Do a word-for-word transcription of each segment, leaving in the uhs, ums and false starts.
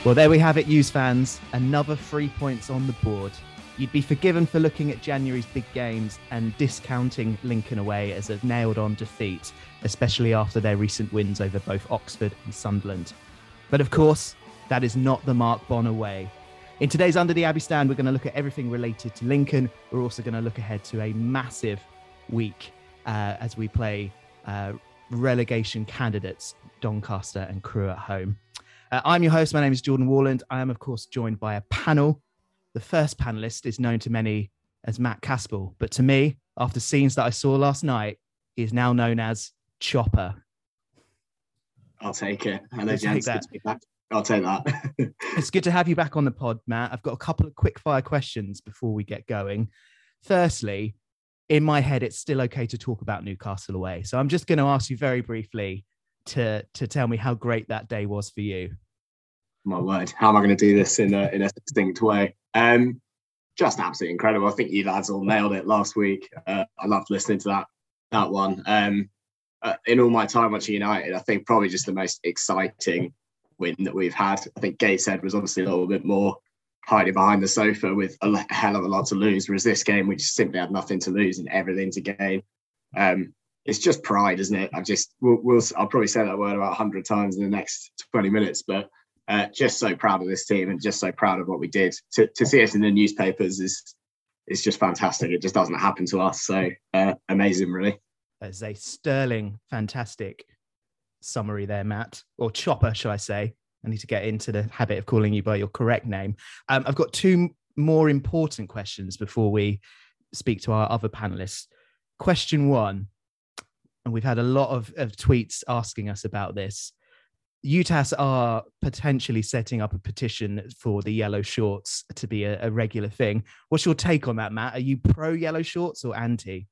Well, there we have it, U's fans. Another three points on the board. You'd be forgiven for looking at January's big games and discounting Lincoln away as a nailed-on defeat, especially after their recent wins over both Oxford and Sunderland. But of course, that is not the Mark Bonner way. In today's Under the Abbey Stand, we're going to look at everything related to Lincoln. We're also going to look ahead to a massive week uh, as we play uh, relegation candidates, Doncaster and Crewe at home. Uh, I'm your host. My name is Jordan Warland. I am, of course, joined by a panel. The first panelist is known to many as Matt Caspel, but to me, after scenes that I saw last night, he is now known as Chopper. I'll take it. Hello, gents. Good to be back. I'll take that. It's good to have you back on the pod, Matt. I've got a couple of quick fire questions before we get going. Firstly, in my head, it's still okay to talk about Newcastle away. So I'm just going to ask you very briefly to, to tell me how great that day was for you. My word, how am I going to do this in a, in a distinct way? Um, just absolutely incredible. I think you lads all nailed it last week. Uh, I loved listening to that that one. Um, uh, in all my time watching United, I think probably just the most exciting win that we've had. I think Gateshead was obviously a little bit more hiding behind the sofa with a hell of a lot to lose, whereas this game we just simply had nothing to lose and everything to gain. Um, it's just pride, isn't it? I've just we'll, we'll I'll probably say that word about a hundred times in the next twenty minutes, but uh, just so proud of this team and just so proud of what we did. To to see us in the newspapers is is just fantastic. It just doesn't happen to us, so uh, amazing, really. There's a sterling, fantastic summary there, Matt, or Chopper, shall I say? I need to get into the habit of calling you by your correct name. Um, I've got two more important questions before we speak to our other panelists. Question one, and we've had a lot of, of tweets asking us about this. U T A S are potentially setting up a petition for the yellow shorts to be a, a regular thing. What's your take on that, Matt? Are you pro yellow shorts or anti?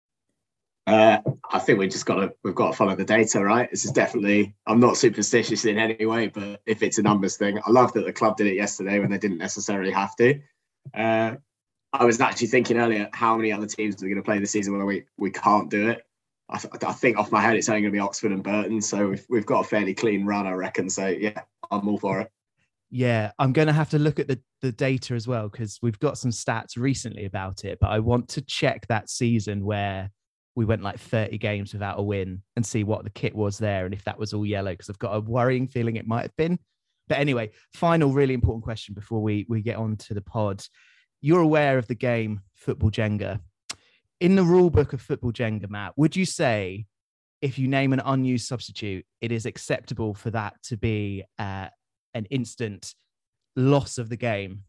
Uh, I think we just got to we've got to follow the data, right? This is definitely. I'm not superstitious in any way, but if it's a numbers thing, I love that the club did it yesterday when they didn't necessarily have to. Uh, I was actually thinking earlier how many other teams are going to play this season where we we can't do it. I, th- I think off my head it's only going to be Oxford and Burton, so we've we've got a fairly clean run, I reckon. So yeah, I'm all for it. Yeah, I'm going to have to look at the, the data as well because we've got some stats recently about it, but I want to check that season where we went like thirty games without a win and see what the kit was there and if that was all yellow, because I've got a worrying feeling it might have been. But anyway, final really important question before we, we get on to the pod. You're aware of the game Football Jenga. In the rule book of Football Jenga, Matt, would you say if you name an unused substitute, it is acceptable for that to be uh, an instant loss of the game?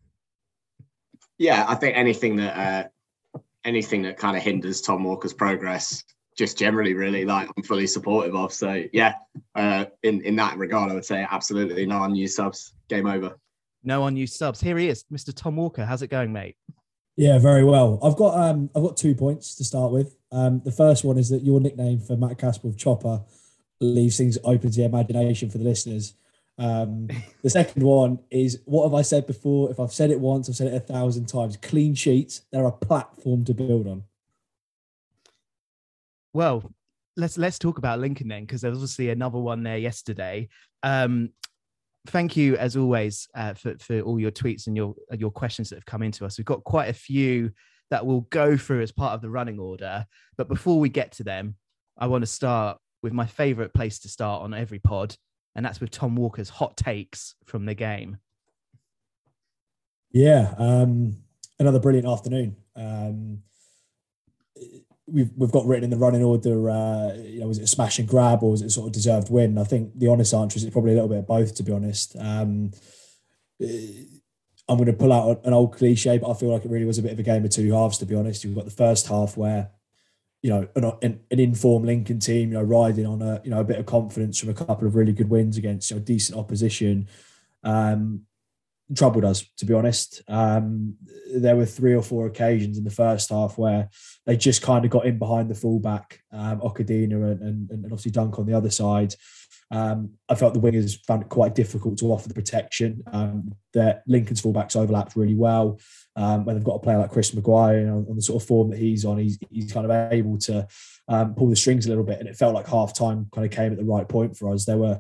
Yeah, I think anything that... Uh... anything that kind of hinders Tom Walker's progress, just generally, really, like I'm fully supportive of. So yeah, uh, in in that regard, I would say absolutely no unused subs. Game over. No unused subs. Here he is, Mister Tom Walker. How's it going, mate? Yeah, very well. I've got um I've got two points to start with. Um, the first one is that your nickname for Matt Caspel of Chopper leaves things open to the imagination for the listeners. Um, the second one is, what have I said before? If I've said it once, I've said it a thousand times. Clean sheets, they're a platform to build on. Well, let's let's talk about Lincoln then, because there was obviously another one there yesterday. Um, thank you, as always, uh, for, for all your tweets and your, your questions that have come into us. We've got quite a few that we'll go through as part of the running order. But before we get to them, I want to start with my favourite place to start on every pod, and that's with Tom Walker's hot takes from the game. Yeah, um, another brilliant afternoon. Um, we've we've got written in the running order, uh, you know, was it a smash and grab or was it sort of deserved win? I think the honest answer is it's probably a little bit of both, to be honest. Um, I'm going to pull out an old cliche, but I feel like it really was a bit of a game of two halves, to be honest. You've got the first half where, you know, an, an informed Lincoln team, you know, riding on a, you know, a bit of confidence from a couple of really good wins against, you know, decent opposition, um, troubled us, to be honest. Um, there were three or four occasions in the first half where they just kind of got in behind the fullback, um, Okadina and, and, and obviously Dunk on the other side. Um, I felt the wingers found it quite difficult to offer the protection. Um, that Lincoln's fullbacks overlapped really well. Um, when they've got a player like Chris Maguire, you know, on the sort of form that he's on, he's, he's kind of able to um, pull the strings a little bit. And it felt like half time kind of came at the right point for us. There were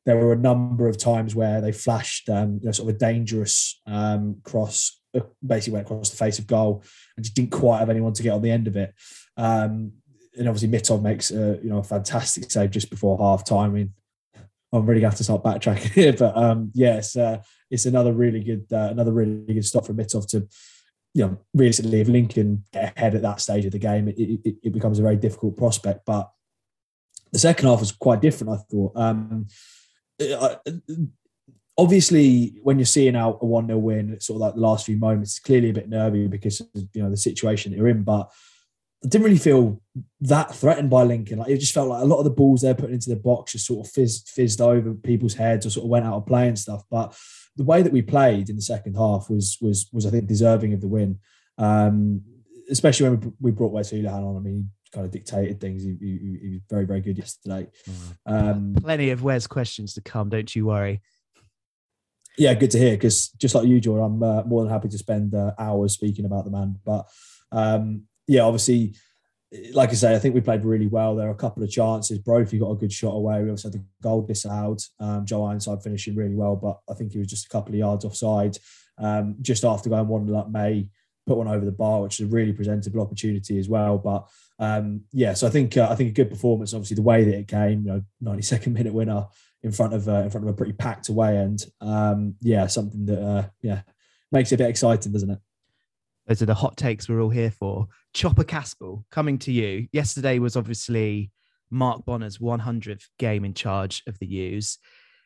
there were a number of times where they flashed, um, you know, sort of a dangerous um, cross, uh, basically went across the face of goal and just didn't quite have anyone to get on the end of it. Um, and obviously Mitov makes a, you know, a fantastic save just before half time. I mean, I'm really going to have to start backtracking here, but um, yes, yeah, uh, it's another really good, uh, another really good stop for Mitov to, you know, realistically, if Lincoln get ahead at that stage of the game, it, it, it becomes a very difficult prospect. But the second half was quite different, I thought. Um, I, obviously, when you're seeing out a one nil win, it's sort of like the last few moments, it's clearly a bit nervy because of, you know, the situation that you're in. But I didn't really feel that threatened by Lincoln. Like, it just felt like a lot of the balls they're putting into the box just sort of fizzed, fizzed over people's heads or sort of went out of play and stuff. But the way that we played in the second half was was was I think deserving of the win, um, especially when we, we brought Wes Houlihan on. I mean, he kind of dictated things. He, he, he was very very good yesterday. Um, Plenty of Wes questions to come. Don't you worry. Yeah, good to hear. Because just like you, Jordan, I'm uh, more than happy to spend uh, hours speaking about the man. But um, yeah, obviously, like I say, I think we played really well. There are a couple of chances. Brophy got a good shot away. We also had the goal disallowed. Um, Joe Ironside finishing really well, but I think he was just a couple of yards offside. Um, just after going one nil up, May put one over the bar, which is a really presentable opportunity as well. But um, yeah, so I think uh, I think a good performance. Obviously, the way that it came, you know, ninety-second minute winner in front of uh, in front of a pretty packed away end. Um, yeah, something that uh, yeah makes it a bit exciting, doesn't it? Those are the hot takes we're all here for. Chopper Caspel, coming to you. Yesterday was obviously Mark Bonner's one hundredth game in charge of the U's.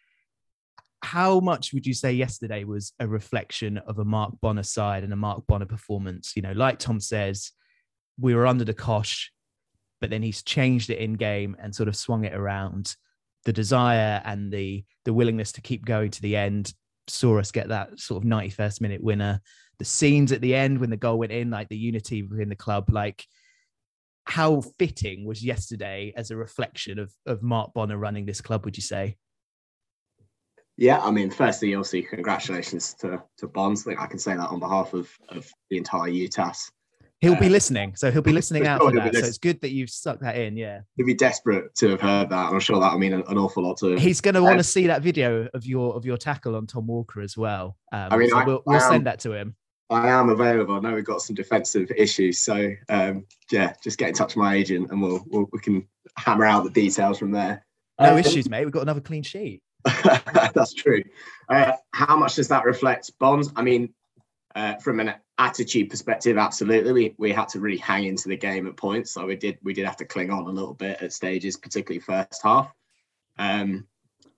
How much would you say yesterday was a reflection of a Mark Bonner side and a Mark Bonner performance? You know, like Tom says, we were under the cosh, but then he's changed it in game and sort of swung it around. The desire and the the willingness to keep going to the end saw us get that sort of ninety-first minute winner. The scenes at the end when the goal went in, like the unity within the club, like how fitting was yesterday as a reflection of, of Mark Bonner running this club, would you say? Yeah, I mean, firstly, obviously, congratulations to, to Bonds. I think I can say that on behalf of, of the entire U T A S. He'll uh, be listening, so he'll be listening out sure for that. So it's good that you've stuck that in, yeah. He'll be desperate to have heard that. I'm sure that'll mean an, an awful lot to him. He's going to want to see that video of your of your tackle on Tom Walker as well. Um, I mean, so I, we'll, we'll I am, send that to him. I am available. I know we've got some defensive issues, so um, yeah, just get in touch with my agent and we'll, we'll we can hammer out the details from there. No um, issues, mate. We've got another clean sheet. That's true. Uh, how much does that reflect Bonds? I mean, uh, from an attitude perspective, absolutely. We we had to really hang into the game at points. So we did we did have to cling on a little bit at stages, particularly first half. Um,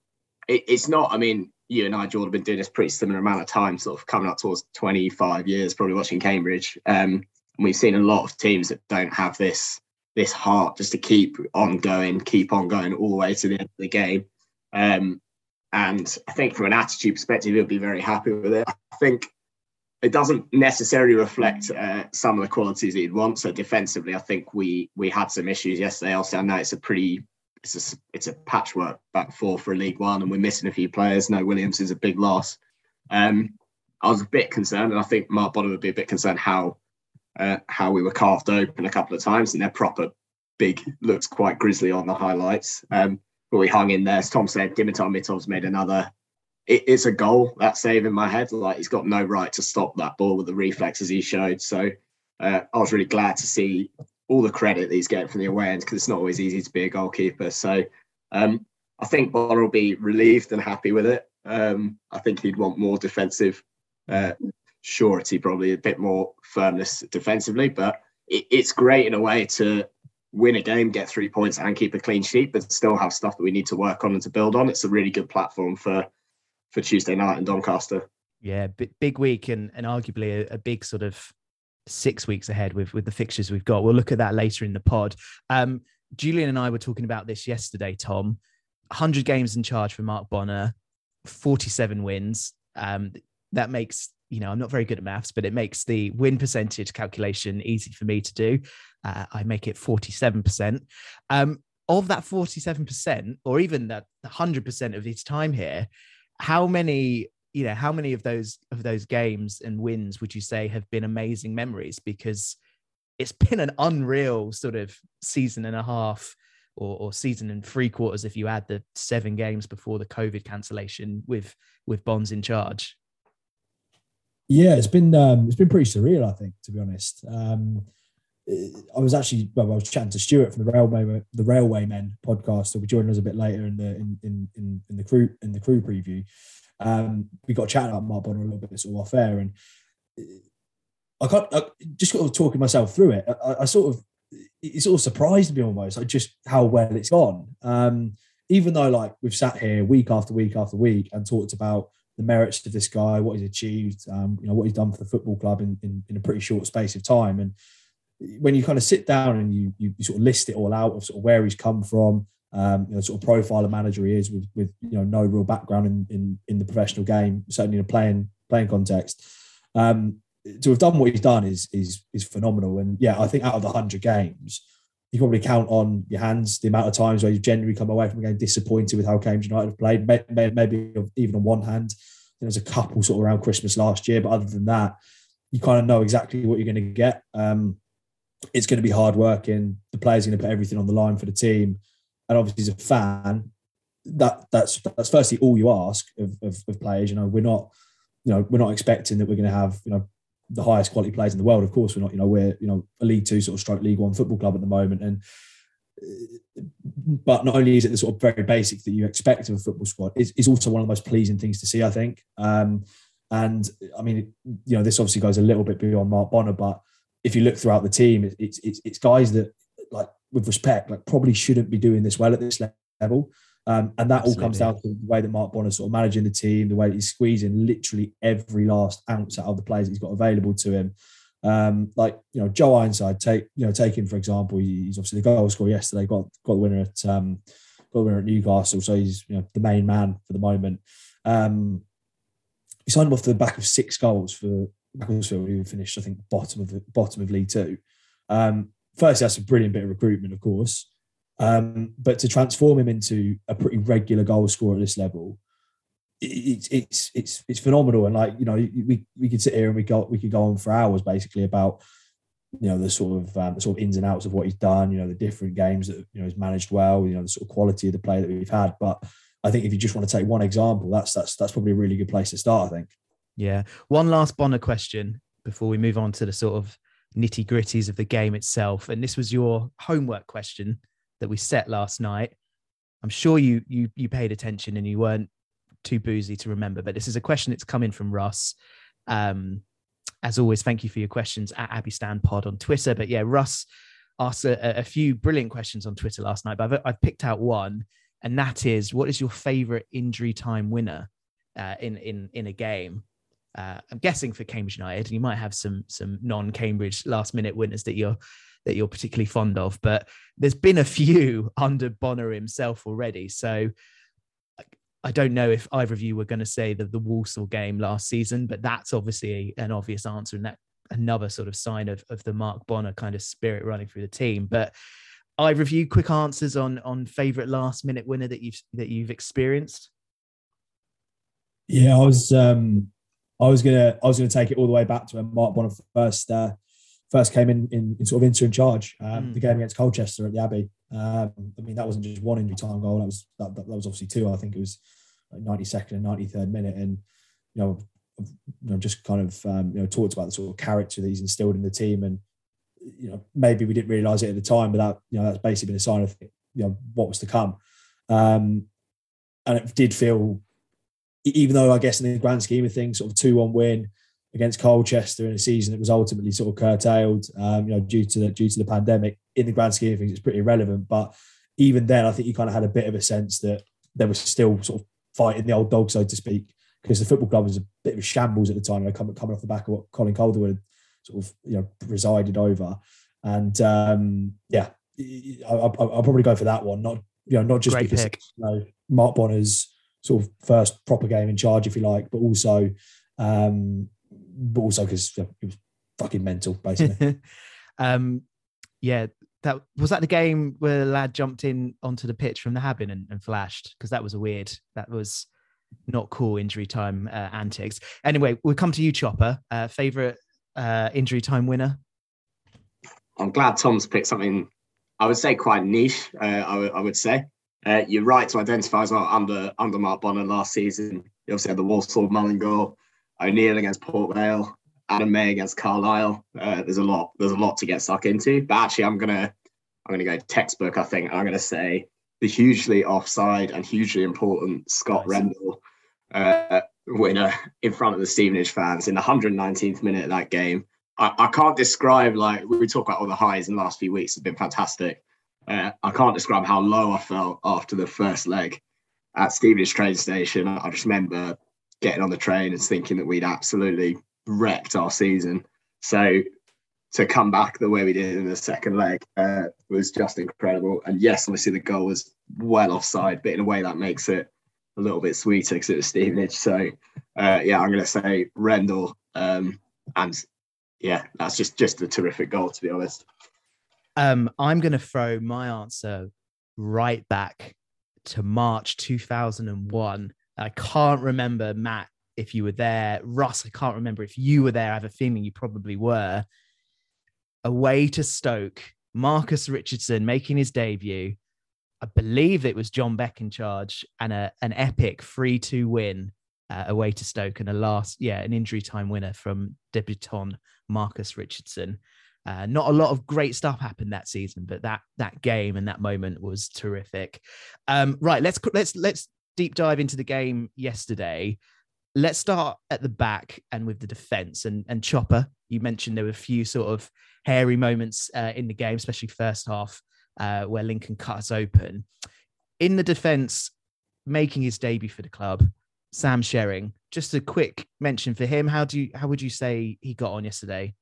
it, it's not. I mean, you and I, Jordan, have been doing this pretty similar amount of time, sort of coming up towards twenty-five years, probably watching Cambridge. Um, and we've seen a lot of teams that don't have this this heart just to keep on going, keep on going all the way to the end of the game. Um, and I think from an attitude perspective, he'll be very happy with it. I think it doesn't necessarily reflect uh, some of the qualities he'd want. So defensively, I think we we had some issues yesterday. Also, I know it's a pretty it's a it's a patchwork back four for a League One, and we're missing a few players. No Williams is a big loss. Um, I was a bit concerned, and I think Mark Bonner would be a bit concerned how uh, how we were carved open a couple of times, and their proper big looks quite grisly on the highlights. Um, but we hung in there. As Tom said, Dimitar Mitov's made another. It, it's a goal, that save in my head. Like, he's got no right to stop that ball with the reflexes he showed. So uh, I was really glad to see all the credit that he's getting from the away end, because it's not always easy to be a goalkeeper. So um, I think Bonner will be relieved and happy with it. Um, I think he'd want more defensive uh, surety, probably a bit more firmness defensively. But it, it's great in a way to win a game, get three points and keep a clean sheet, but still have stuff that we need to work on and to build on. It's a really good platform for for Tuesday night in Doncaster. Yeah, big, big week and, and arguably a, a big sort of six weeks ahead with, with the fixtures we've got. We'll look at that later in the pod. Um, Julian and I were talking about this yesterday, Tom. one hundred games in charge for Mark Bonner, forty-seven wins. Um, that makes, you know, I'm not very good at maths, but it makes the win percentage calculation easy for me to do. Uh, I make it forty-seven percent. Um, of that forty-seven percent, or even that one hundred percent of his time here, how many, you know, how many of those of those games and wins would you say have been amazing memories? Because it's been an unreal sort of season and a half or, or season and three quarters if you add the seven games before the COVID cancellation with with Bonds in charge. Yeah, it's been um, it's been pretty surreal, I think, to be honest. Um, I was actually well, I was chatting to Stuart from the Railway the Railwaymen podcast. He'll be joining us a bit later in the in in in, in the crew in the crew preview. Um, we got chatting about Mark Bonner a little bit sort of off air, and I got I just sort of talking myself through it. I, I sort of it sort of surprised me almost, like just how well it's gone. Um, even though like we've sat here week after week after week and talked about the merits of this guy, what he's achieved, um, you know, what he's done for the football club in, in, in a pretty short space of time. And when you kind of sit down and you, you you sort of list it all out of sort of where he's come from, um, you know, sort of profile of manager he is with with you know no real background in in, in the professional game, certainly in a playing playing context. Um, to have done what he's done is is is phenomenal. And yeah, I think out of the hundred games, you can probably count on your hands the amount of times where you've generally come away from a game disappointed with how Cambridge United have played. Maybe even on one hand, there was a couple sort of around Christmas last year, but other than that, you kind of know exactly what you're going to get. Um, it's going to be hard working. The players are going to put everything on the line for the team, and obviously as a fan, that that's that's firstly all you ask of, of, of players. You know, we're not, you know, we're not expecting that we're going to have, you know, the highest quality players in the world. Of course, we're not. You know, we're you know a League Two sort of stroke League One football club at the moment, and but not only is it the sort of very basic that you expect of a football squad, it's, it's also one of the most pleasing things to see, I think. Um, and I mean, you know, this obviously goes a little bit beyond Mark Bonner, but if you look throughout the team, it's it's it's guys that, like, with respect, like probably shouldn't be doing this well at this level. Um, and that Absolutely. all comes down to the way that Mark Bonner's sort of managing the team, the way that he's squeezing literally every last ounce out of the players that he's got available to him. Um, like, you know, Joe Ironside, take you know, take him for example. He's obviously the goal scorer yesterday, got got the winner at um, got the winner at Newcastle, so he's you know the main man for the moment. Um, he signed him off the back of six goals for Macclesfield, who finished, I think, bottom of the bottom of League Two. Um, firstly, that's a brilliant bit of recruitment, of course. Um, but to transform him into a pretty regular goal scorer at this level, it's it, it's it's it's phenomenal. And like you know, we we could sit here and we go we could go on for hours basically about you know the sort of um, the sort of ins and outs of what he's done. You know, the different games that you know he's managed well. You know, the sort of quality of the play that we've had. But I think if you just want to take one example, that's that's that's probably a really good place to start, I think. Yeah. One last Bonner question before we move on to the sort of nitty gritties of the game itself. And this was your homework question that we set last night. I'm sure you you you paid attention and you weren't too boozy to remember, but this is a question that's come in from Russ. Um, as always, thank you for your questions at Abbey Stand Pod on Twitter. But yeah, Russ asked a, a few brilliant questions on Twitter last night, but I've, I've picked out one, and that is, what is your favorite injury time winner uh, in in in a game? Uh, I'm guessing for Cambridge United. You might have some some non-Cambridge last minute winners that you're that you're particularly fond of, but there's been a few under Bonner himself already. So I don't know if either of you were going to say the the Walsall game last season, but that's obviously an obvious answer, and that another sort of sign of of the Mark Bonner kind of spirit running through the team. But either of you, quick answers on on favorite last minute winner that you've that you've experienced. Yeah, I was. Um... I was gonna, I was gonna take it all the way back to when Mark Bonner first, uh, first came in, in, in sort of interim charge. Um, mm. The game against Colchester at the Abbey. Um, I mean, that wasn't just one injury time goal. That was that, that, that was obviously two. I think it was like ninety-second and ninety-third minute. And you know, you know, just kind of um, you know talked about the sort of character that he's instilled in the team. And you know, maybe we didn't realise it at the time, but that you know that's basically been a sign of you know what was to come. Um, and it did feel, even though I guess in the grand scheme of things, sort of two one win against Colchester in a season that was ultimately sort of curtailed, um, you know, due to the due to the pandemic. In the grand scheme of things, it's pretty irrelevant. But even then, I think you kind of had a bit of a sense that there was still sort of fighting the old dog, so to speak, because the football club was a bit of a shambles at the time. You know, coming coming off the back of what Colin Calderwood had sort of you know presided over, and um, yeah, I, I, I'll probably go for that one. Not you know not just Great because pick. you know Mark Bonner's sort of first proper game in charge, if you like, but also, um, but also because it was fucking mental, basically. um, yeah, that was that the game where the lad jumped in onto the pitch from the Habin and, and flashed, because that was a weird, that was not cool injury time uh, antics. Anyway, we'll come to you, Chopper. Uh, favorite uh, injury time winner? I'm glad Tom's picked something I would say quite niche. Uh, I, w- I would say uh, you're right to identify as well under under Mark Bonner last season. You obviously had the Walsall Mullen goal, O'Neill against Port Vale, Adam May against Carlisle. Uh, there's a lot. There's a lot to get stuck into. But actually, I'm gonna I'm gonna go textbook. I think I'm gonna say the hugely offside and hugely important Scott Nice. Rendell uh, winner in front of the Stevenage fans in the one hundred nineteenth minute of that game. I, I can't describe, like, we talk about all the highs in the last few weeks have been fantastic. Uh, I can't describe how low I felt after the first leg at Stevenage train station. I just remember getting on the train and thinking that we'd absolutely wrecked our season. So to come back the way we did in the second leg uh, was just incredible. And yes, obviously the goal was well offside, but in a way that makes it a little bit sweeter because it was Stevenage. So uh, yeah, I'm going to say Rendell. Um, and yeah, that's just, just a terrific goal, to be honest. Um, I'm going to throw my answer right back to March two thousand one. I can't remember, Matt, if you were there. Russ, I can't remember if you were there. I have a feeling you probably were. Away to Stoke, Marcus Richardson making his debut. I believe it was John Beck in charge, and a, an epic three two win uh, away to Stoke, and a last, yeah, an injury time winner from debutant Marcus Richardson. Uh, not a lot of great stuff happened that season, but that that game and that moment was terrific. Um, right, let's let's let's deep dive into the game yesterday. Let's start at the back and with the defence. And, and Chopper, you mentioned there were a few sort of hairy moments uh, in the game, especially first half, uh, where Lincoln cut us open. In the defence, making his debut for the club, Sam Sherring. Just a quick mention for him. How do you, how would you say he got on yesterday?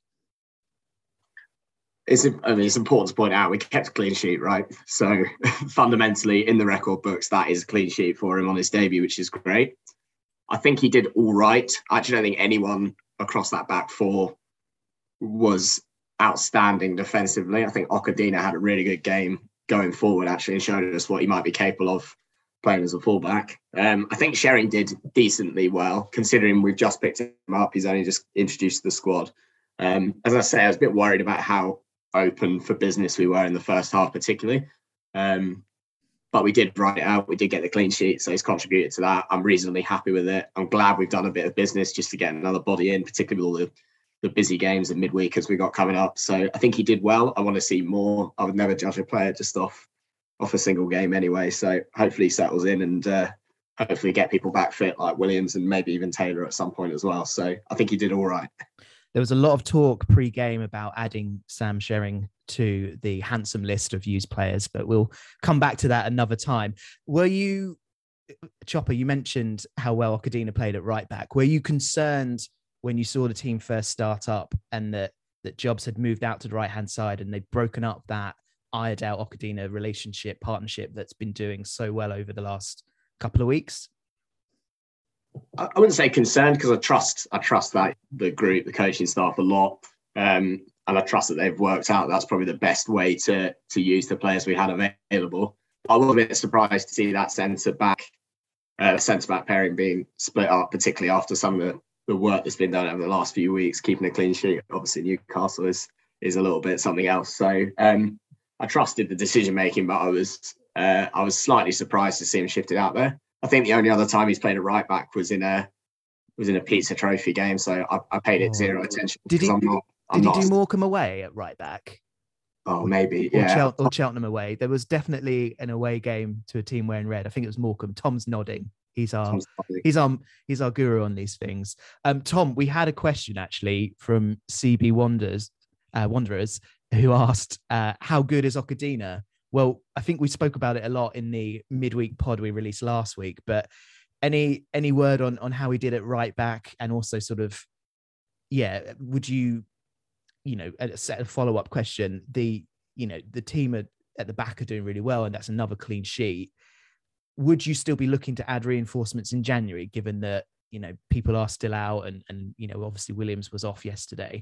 It's, I mean, it's important to point out we kept a clean sheet, right? So fundamentally, in the record books, that is a clean sheet for him on his debut, which is great. I think he did all right. I actually don't think anyone across that back four was outstanding defensively. I think Okadina had a really good game going forward, actually, and showed us what he might be capable of playing as a fullback. Um, I think Sherring did decently well, considering we've just picked him up. He's only just introduced to the squad. Um, as I say, I was a bit worried about how open for business we were in the first half, particularly. Um, But we did write it out. We did get the clean sheet, so he's contributed to that. I'm reasonably happy with it. I'm glad we've done a bit of business just to get another body in, particularly with all the, the busy games in midweek as we got coming up. So I think he did well. I want to see more. I would never judge a player just off off a single game anyway. So hopefully he settles in and uh, hopefully get people back fit like Williams and maybe even Taylor at some point as well. So I think he did all right. There was a lot of talk pre-game about adding Sam Sherring to the handsome list of used players, but we'll come back to that another time. Were you, Chopper, you mentioned how well Okadina played at right back. Were you concerned when you saw the team first start up and that, that Jobs had moved out to the right-hand side and they'd broken up that Iredale-Okadina relationship, partnership that's been doing so well over the last couple of weeks? I wouldn't say concerned because I trust I trust that the group, the coaching staff a lot. Um, and I trust that they've worked out that's probably the best way to to use the players we had available. I was a bit surprised to see that centre back, uh, centre back pairing being split up, particularly after some of the, the work that's been done over the last few weeks, keeping a clean sheet. Obviously, Newcastle is is a little bit something else. So um, I trusted the decision making, but I was uh, I was slightly surprised to see him shifted out there. I think the only other time he's played a right back was in a was in a Pizza Trophy game, so I, I paid it zero attention. Did he? I'm not, I'm did not, he do Morecambe away at right back? Oh, maybe, or, yeah. Chel- or Cheltenham away. There was definitely an away game to a team wearing red. I think it was Morecambe. Tom's nodding. He's our Tom's nodding. he's our he's our guru on these things. Um, Tom, we had a question actually from C B Wanderers, uh, Wanderers, who asked, uh, "How good is Okadina?" Well, I think we spoke about it a lot in the midweek pod we released last week, but any any word on on how he did at right back, and also sort of, yeah, would you, you know, a set of follow up question. The you know the team at, at the back are doing really well, and that's another clean sheet. Would you still be looking to add reinforcements in January, given that you know people are still out, and and you know obviously Williams was off yesterday?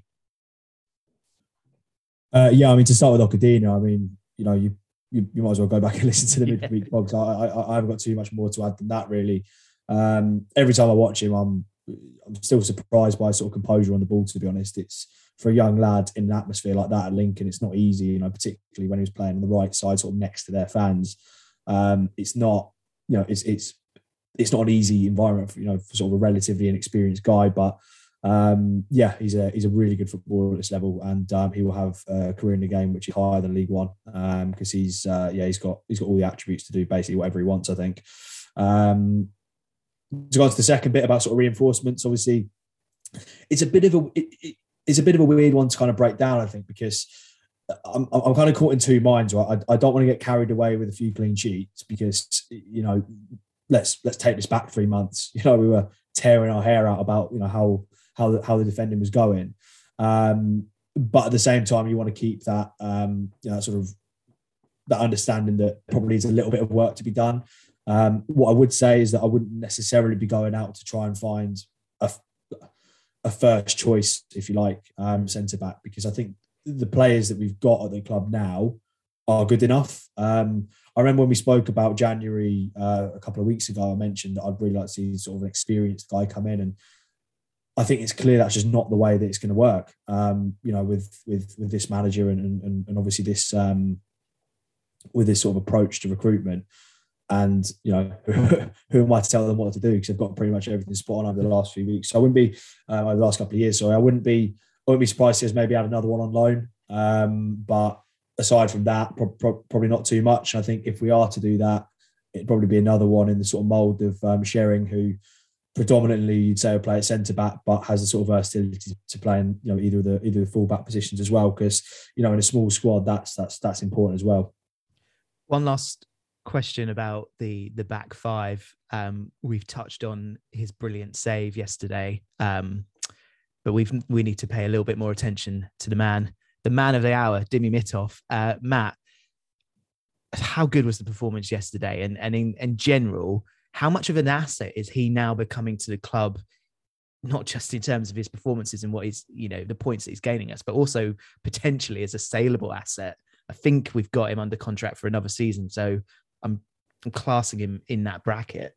Uh, yeah, I mean to start with Okadina, I mean you know you you, you might as well go back and listen to the yeah. midweek pods. I, I I haven't got too much more to add than that really. Um, every time I watch him, I'm I'm still surprised by his sort of composure on the ball. To be honest, it's for a young lad in an atmosphere like that at Lincoln, it's not easy, you know, particularly when he was playing on the right side, sort of next to their fans. Um, it's not, you know, it's it's it's not an easy environment for, you know, for sort of a relatively inexperienced guy, but um, yeah, he's a he's a really good footballer at this level, and um, he will have a career in the game which is higher than League One, um, because he's uh, yeah he's got he's got all the attributes to do basically whatever he wants, I think. Um, to go on to the second bit about sort of reinforcements, obviously, it's a bit of a it, it, it's a bit of a weird one to kind of break down, I think, because I'm I'm kind of caught in two minds. Right, I, I don't want to get carried away with a few clean sheets because, you know, let's let's take this back three months. You know, we were tearing our hair out about, you know, how how the, how the defending was going, um, but at the same time, you want to keep that um, you know, sort of that understanding that probably is a little bit of work to be done. Um, what I would say is that I wouldn't necessarily be going out to try and find a, a first choice, if you like, um, centre back, because I think the players that we've got at the club now are good enough. Um, I remember when we spoke about January uh, a couple of weeks ago, I mentioned that I'd really like to see sort of an experienced guy come in, and I think it's clear that's just not the way that it's going to work. Um, you know, with with with this manager and and, and obviously this um, with this sort of approach to recruitment. And, you know, who am I to tell them what to do? Because they've got pretty much everything spot on over the last few weeks. So I wouldn't be, uh, over the last couple of years, sorry, I wouldn't be, I wouldn't be surprised if maybe had another one on loan. Um, but aside from that, pro- pro- probably not too much. I think if we are to do that, it'd probably be another one in the sort of mould of um, Shering, who predominantly you'd say will play at centre back, but has a sort of versatility to play in, you know, either of the either of the full back positions as well. Because, you know, in a small squad, that's that's that's important as well. One last question about the the back five. Um, we've touched on his brilliant save yesterday, um, but we've we need to pay a little bit more attention to the man, the man of the hour, Dimi Mitov. Uh, Matt, how good was the performance yesterday? And and in, in general, how much of an asset is he now becoming to the club? Not just in terms of his performances and what he's, you know, the points that he's gaining us, but also potentially as a saleable asset. I think we've got him under contract for another season, so I'm, I'm classing him in that bracket.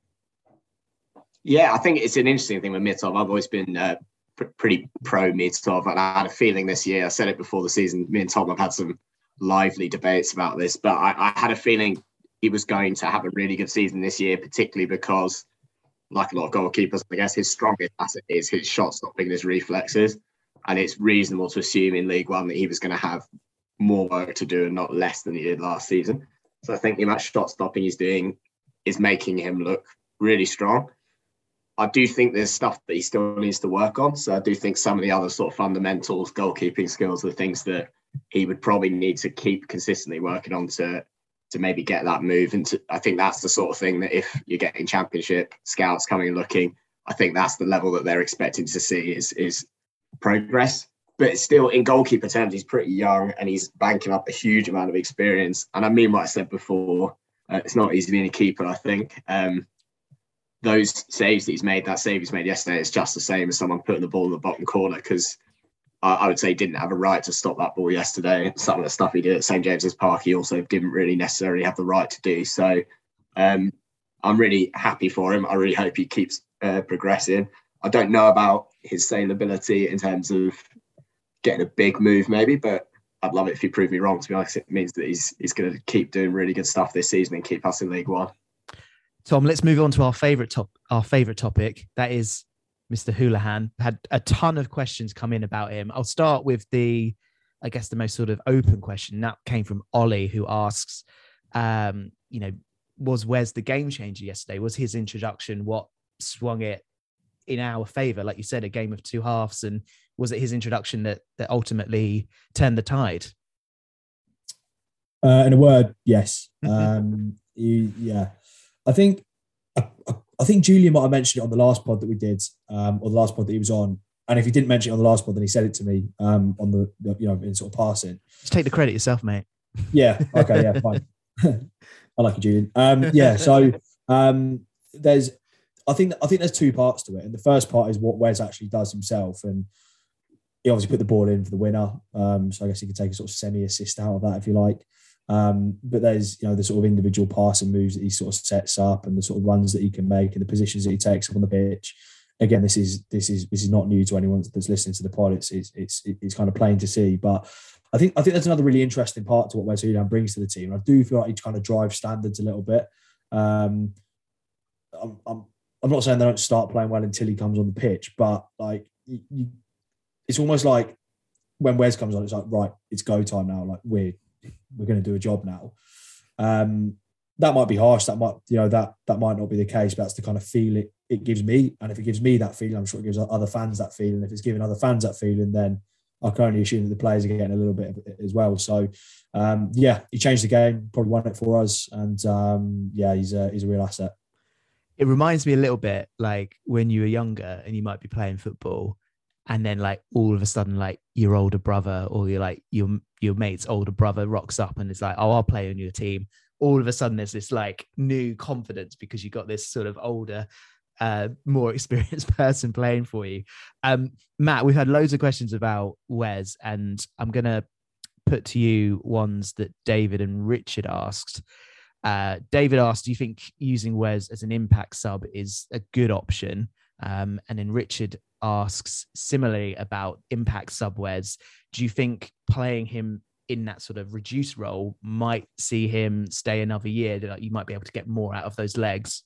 Yeah, I think it's an interesting thing with Mitov. I've always been uh, pr- pretty pro Mitov, and I had a feeling this year, I said it before the season, me and Tom have had some lively debates about this, but I, I had a feeling he was going to have a really good season this year, particularly because, like a lot of goalkeepers, I guess his strongest asset is his shot stopping, his reflexes, and it's reasonable to assume in League One that he was going to have more work to do and not less than he did last season. So I think the amount of shot stopping he's doing is making him look really strong. I do think there's stuff that he still needs to work on. So I do think some of the other sort of fundamentals, goalkeeping skills, are things that he would probably need to keep consistently working on to, to maybe get that move. And to, I think that's the sort of thing that if you're getting championship scouts coming and looking, I think that's the level that they're expecting to see is, is progress. But still, in goalkeeper terms, he's pretty young and he's banking up a huge amount of experience. And I mean what I said before, uh, it's not easy being a keeper, I think. Um, those saves that he's made, that save he's made yesterday, is just the same as someone putting the ball in the bottom corner, because I, I would say he didn't have a right to stop that ball yesterday. Some of the stuff he did at Saint James's Park, he also didn't really necessarily have the right to do. So um, I'm really happy for him. I really hope he keeps uh, progressing. I don't know about his saleability in terms of getting a big move maybe, but I'd love it if he proved me wrong. To be honest, it means that he's he's going to keep doing really good stuff this season and keep us in League One. Tom, let's move on to our favorite top our favorite topic. That is Mister Houlihan. Had a ton of questions come in about him. I'll start with the, I guess, the most sort of open question. That came from Ollie, who asks, um, you know, was Wes the game changer yesterday? Was his introduction what swung it in our favour? Like you said, a game of two halves, and was it his introduction that that ultimately turned the tide? Uh, in a word, yes. Um, you, yeah, I think I, I think Julian might have mentioned it on the last pod that we did, um, or the last pod that he was on. And if he didn't mention it on the last pod, then he said it to me um, on the, the you know in sort of passing. Just take the credit yourself, mate. Yeah. Okay. Yeah. Fine. I like you, Julian. Um, yeah. So um, there's, I think I think there's two parts to it, and the first part is what Wes actually does himself, and he obviously put the ball in for the winner. Um, so I guess he could take a sort of semi-assist out of that if you like. Um, but there's, you know, the sort of individual passing moves that he sort of sets up and the sort of runs that he can make and the positions that he takes up on the pitch. again, this is this is this is not new to anyone that's listening to the pod. It's it's it's, it's kind of plain to see. But I think I think that's another really interesting part to what Wes Hoolahan brings to the team. I do feel like he kind of drives standards a little bit. Um, I'm, I'm I'm not saying they don't start playing well until he comes on the pitch, but like you, you, it's almost like when Wes comes on, it's like, right, it's go time now. Like we're we're going to do a job now. Um, that might be harsh. That might you know that that might not be the case. But that's the kind of feel it it gives me. And if it gives me that feeling, I'm sure it gives other fans that feeling. If it's giving other fans that feeling, then I can only assume that the players are getting a little bit of it as well. So um, yeah, he changed the game, probably won it for us, and um, yeah, he's a he's a real asset. It reminds me a little bit like when you were younger and you might be playing football, and then like all of a sudden like your older brother or your like your your mate's older brother rocks up and it's like, oh, I'll play on your team. All of a sudden there's this like new confidence because you got this sort of older, uh, more experienced person playing for you. Um, Matt, we've had loads of questions about Wes, and I'm gonna put to you ones that David and Richard asked. Uh, David asked, do you think using Wes as an impact sub is a good option? Um, and then Richard asks similarly about impact sub Wes. Do you think playing him in that sort of reduced role might see him stay another year? That you might be able to get more out of those legs?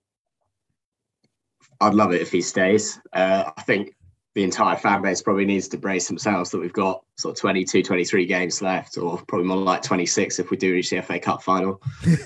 I'd love it if he stays. Uh, I think the entire fan base probably needs to brace themselves that we've got sort of twenty-two, twenty-three games left, or probably more like twenty-six if we do reach the F A Cup final,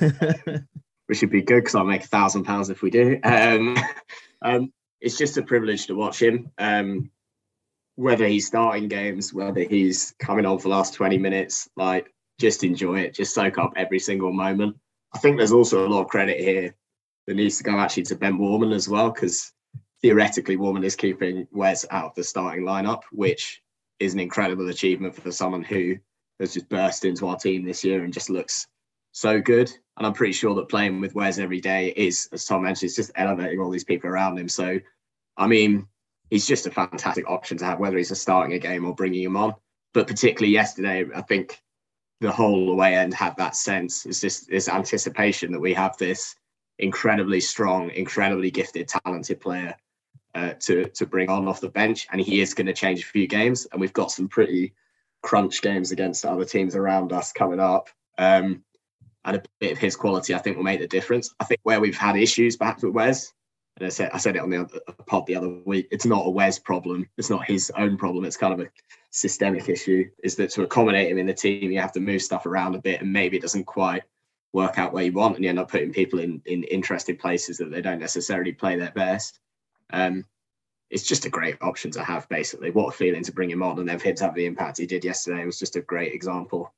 which should be good because I'll make a thousand pounds if we do. Um, um, it's just a privilege to watch him. Um, whether he's starting games, whether he's coming on for the last twenty minutes, like just enjoy it, just soak up every single moment. I think there's also a lot of credit here that needs to go actually to Ben Warman as well, because theoretically Warman is keeping Wes out of the starting lineup, which is an incredible achievement for someone who has just burst into our team this year and just looks so good. And I'm pretty sure that playing with Wes every day is, as Tom mentioned, it's just elevating all these people around him. So, I mean, he's just a fantastic option to have, whether he's starting a game or bringing him on. But particularly yesterday, I think the whole away end had that sense. It's just this anticipation that we have this incredibly strong, incredibly gifted, talented player uh, to to bring on off the bench, and he is going to change a few games. And we've got some pretty crunch games against other teams around us coming up. Um, and a bit of his quality, I think, will make the difference. I think where we've had issues, perhaps with Wes, and I said I said it on the other pod the other week, it's not a Wes problem. It's not his own problem. It's kind of a systemic issue. Is that to accommodate him in the team, you have to move stuff around a bit, and maybe it doesn't quite work out where you want, and you end up putting people in in interesting places that they don't necessarily play their best. Um, it's just a great option to have, basically. What a feeling to bring him on, and then for him to have the impact he did yesterday was just a great example.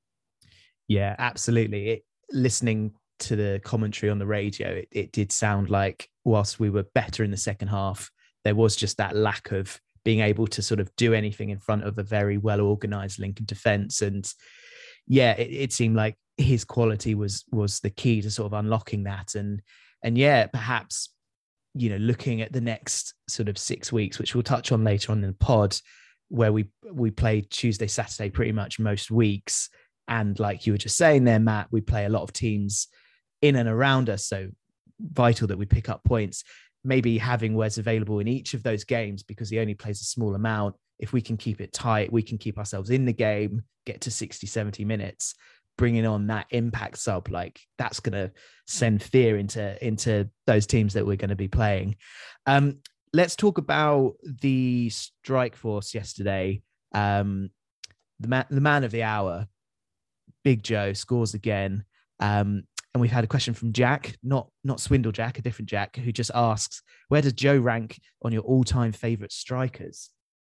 Yeah, absolutely. It, listening to the commentary on the radio, it, it did sound like whilst we were better in the second half, there was just that lack of being able to sort of do anything in front of a very well-organised Lincoln defence. And yeah, it, it seemed like his quality was was the key to sort of unlocking that. And and yeah, perhaps, you know, looking at the next sort of six weeks, which we'll touch on later on in the pod, where we we play Tuesday, Saturday pretty much most weeks. And like you were just saying there, Matt, we play a lot of teams in and around us. So vital that we pick up points. Maybe having Wes available in each of those games, because he only plays a small amount. If we can keep it tight, we can keep ourselves in the game, get to sixty, seventy minutes, bringing on that impact sub, like that's going to send fear into, into those teams that we're going to be playing. Um, let's talk about the strike force yesterday. Um, the man, the man of the hour, Big Joe, scores again. Um, and we've had a question from Jack, not, not Swindle Jack, a different Jack, who just asks, where does Joe rank on your all-time favourite strikers?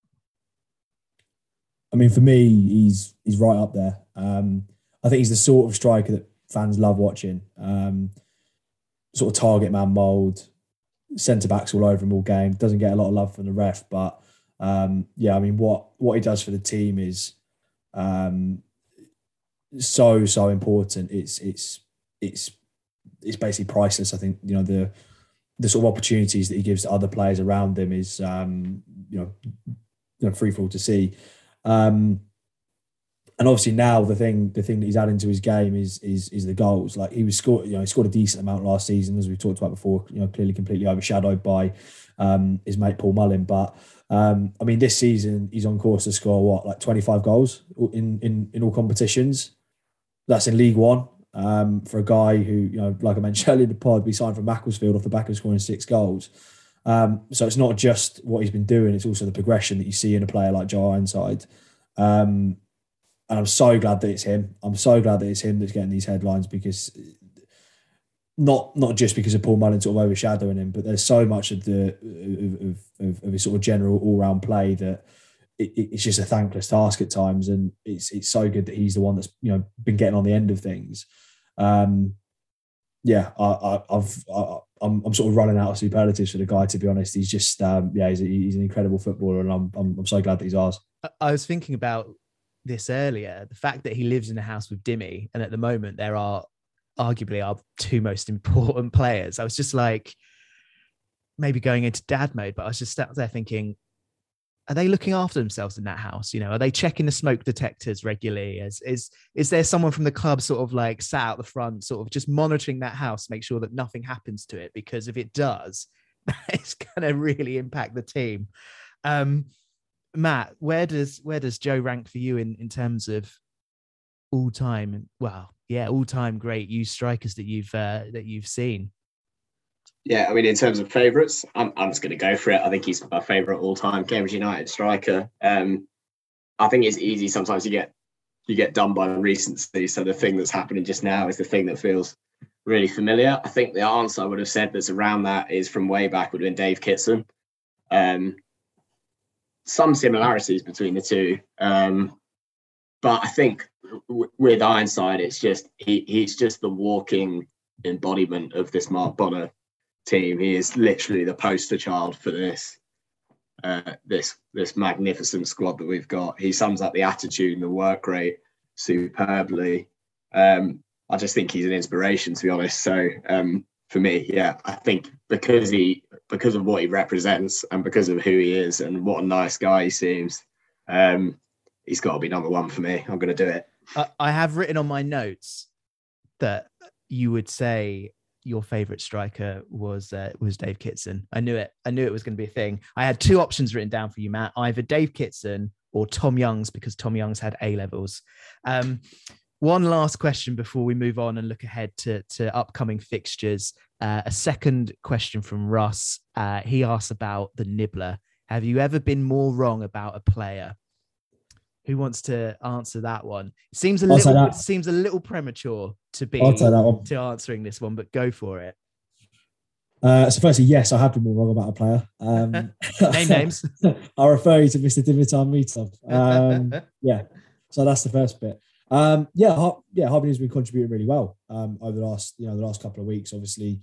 I mean, for me, he's he's right up there. Um, I think he's the sort of striker that fans love watching. Um, sort of target man mould, centre backs all over him all game. Doesn't get a lot of love from the ref, but um, yeah, I mean, what what he does for the team is um, so so important. It's it's it's it's basically priceless. I think, you know, the the sort of opportunities that he gives to other players around him is um, you know you know free for all to see. Um, and obviously now the thing the thing that he's adding to his game is is is the goals. Like he was scored, you know, he scored a decent amount last season, as we talked about before. You know, clearly completely overshadowed by um, his mate Paul Mullin. But um, I mean, this season he's on course to score what, like twenty-five goals in in in all competitions. That's in League One. Um, for a guy who, you know, like I mentioned earlier in the pod, we signed from Macclesfield off the back of scoring six goals. Um, so it's not just what he's been doing; it's also the progression that you see in a player like Joe Ironside. Um, and I'm so glad that it's him. I'm so glad that it's him that's getting these headlines, because not not just because of Paul Mullin sort of overshadowing him, but there's so much of the of, of, of his sort of general all round play that it, it's just a thankless task at times. And it's it's so good that he's the one that's, you know, been getting on the end of things. Um, yeah, I, I, I've, I, I'm, I'm sort of running out of superlatives for the guy, to be honest. He's just, um, yeah, he's, a, he's an incredible footballer, and I'm, I'm, I'm so glad that he's ours. I was thinking about this earlier, the fact that he lives in a house with Dimmy, and at the moment there are arguably our two most important players. I was just like, maybe going into dad mode, but I was just sat there thinking, are they looking after themselves in that house? You know, are they checking the smoke detectors regularly? Is is is there someone from the club sort of like sat out the front, sort of just monitoring that house, make sure that nothing happens to it? Because if it does, it's going to really impact the team. Um, Matt, where does where does Joe rank for you in in terms of all time? Well, yeah, all time great youth strikers that you've uh, that you've seen. Yeah, I mean, in terms of favourites, I'm I'm just going to go for it. I think he's my favourite all-time Cambridge United striker. Um, I think it's easy sometimes you get you get done by recency. So the thing that's happening just now is the thing that feels really familiar. I think the answer I would have said that's around that is from way back would have been Dave Kitson. Um, some similarities between the two, um, but I think w- with Ironside, it's just he he's just the walking embodiment of this Mark Bonner team. He is literally the poster child for this uh, this this magnificent squad that we've got. He sums up the attitude and the work rate superbly. Um, I just think he's an inspiration, to be honest. So um, for me, yeah, I think because he because of what he represents and because of who he is and what a nice guy he seems, um, he's got to be number one for me. I'm going to do it. I, I have written on my notes that you would say your favorite striker was uh, was Dave Kitson. I knew it. I knew it was going to be a thing. I had two options written down for you, Matt. Either Dave Kitson or Tom Youngs, because Tom Youngs had A levels. Um, one last question before we move on and look ahead to, to upcoming fixtures. Uh, a second question from Russ. Uh, he asks about the Nibbler. Have you ever been more wrong about a player? Who wants to answer that one? It seems a I'll little it seems a little premature to be to answering this one, but go for it. Uh, so firstly, yes, I have been more wrong about a player. Um, Name names. I'll refer you to Mister Dimitar Mitov. Um, yeah, so that's the first bit. Um, yeah, Har- yeah, Harvey has been contributing really well um, over the last, you know, the last couple of weeks. Obviously,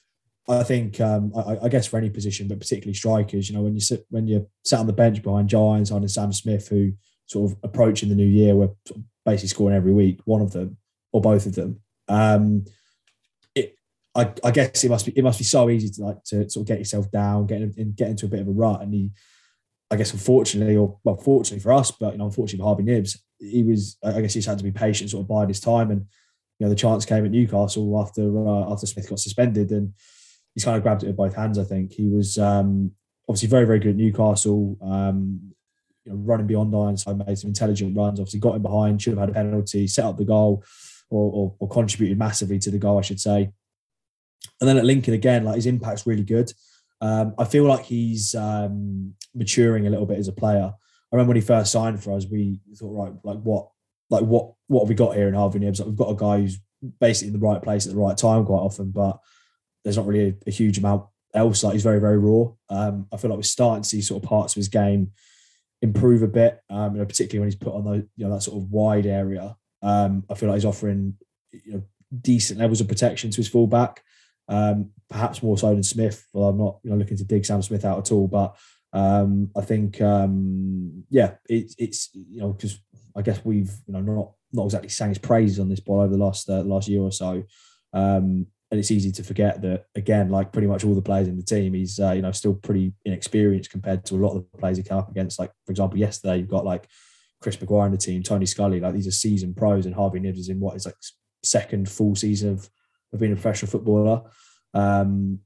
I think um, I, I guess for any position, but particularly strikers, you know, when you sit when you're sat on the bench behind Joe Ironside and Sam Smith, who sort of approaching the new year, we're sort of basically scoring every week, one of them or both of them. Um, it, I, I guess it must be it must be so easy to like to sort of get yourself down, get in, get into a bit of a rut. And he, I guess, unfortunately, or well, fortunately for us, but you know, unfortunately for Harvey Nibbs, he was. I guess he's had to be patient, sort of bide his time. And you know, the chance came at Newcastle after uh, after Smith got suspended, and he's kind of grabbed it with both hands. I think he was um, obviously very very good at Newcastle. Um, You know, running beyond Ironside, made some intelligent runs. Obviously, got him behind, should have had a penalty, set up the goal, or, or, or contributed massively to the goal, I should say. And then at Lincoln again, like his impact's really good. Um, I feel like he's um, maturing a little bit as a player. I remember when he first signed for us, we thought, right, like what, like what, what have we got here in Harvey Nibbs? Like we've got a guy who's basically in the right place at the right time quite often, but there's not really a, a huge amount else. Like he's very, very raw. Um, I feel like we're starting to see sort of parts of his game improve a bit, um, you know, particularly when he's put on those, you know, that sort of wide area. Um, I feel like he's offering, you know, decent levels of protection to his fullback, um, perhaps more so than Smith. Well, I'm not, you know, looking to dig Sam Smith out at all, but um, I think, um, yeah, it, it's, you know, because I guess we've, you know, not not exactly sang his praises on this ball over the last uh, last year or so. Um, And it's easy to forget that, again, like pretty much all the players in the team, he's, uh, you know, still pretty inexperienced compared to a lot of the players he came up against. Like, for example, yesterday, you've got like Chris Maguire in the team, Tony Scully, like these are seasoned pros, and Harvey Nibbs is in what is like second full season of, of being a professional footballer. Um,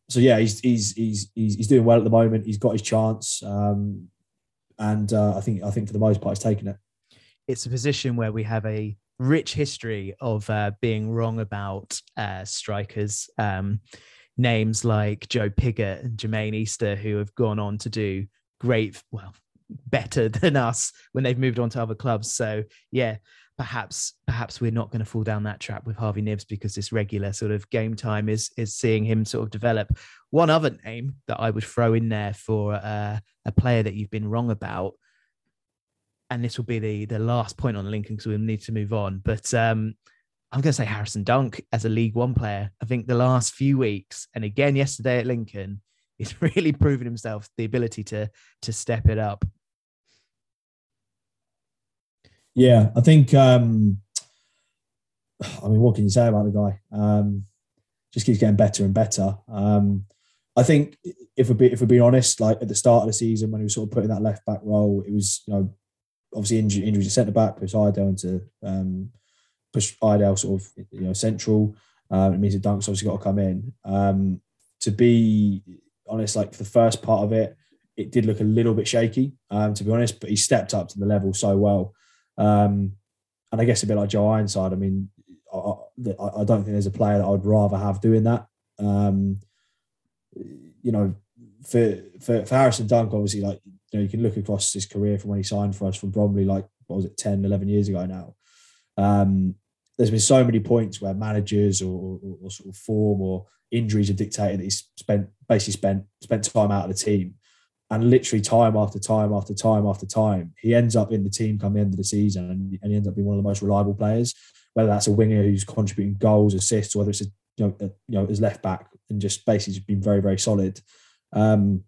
so yeah, he's he's he's he's he's doing well at the moment. He's got his chance, um, and uh, I think I think for the most part, he's taken it. It's a position where we have a rich history of uh, being wrong about uh, strikers. Um, names like Joe Pigott and Jermaine Easter, who have gone on to do great, well, better than us when they've moved on to other clubs. So yeah, perhaps perhaps we're not going to fall down that trap with Harvey Knibbs, because this regular sort of game time is is seeing him sort of develop. One other name that I would throw in there for uh, a player that you've been wrong about, and this will be the the last point on Lincoln because we'll need to move on, but um, I'm going to say Harrison Dunk as a League One player. I think the last few weeks, and again yesterday at Lincoln, he's really proven himself the ability to to step it up. Yeah, I think, um, I mean, what can you say about the guy? Um, just keeps getting better and better. Um, I think if we're, be, if we're being honest, like at the start of the season when he was sort of putting that left back role, it was, you know, obviously injury, injuries at centre back, push Iredale into, um, push Iredale sort of, you know, central. Um, it means that Dunk's obviously got to come in. Um, to be honest, like for the first part of it, it did look a little bit shaky, um, to be honest, but he stepped up to the level so well. Um, and I guess a bit like Joe Ironside, I mean, I, I don't think there's a player that I would rather have doing that. Um, you know, for, for for Harrison Dunk, obviously, like, you know, you can look across his career from when he signed for us from Bromley, like, what was it, ten, eleven years ago now. Um, there's been so many points where managers or, or, or sort of form or injuries have dictated that he's spent basically spent spent time out of the team. And literally time after time after time after time, he ends up in the team come the end of the season, and, and he ends up being one of the most reliable players. Whether that's a winger who's contributing goals, assists, or whether it's a, you know, a, you know his left back, and just basically just been very, very solid. Um,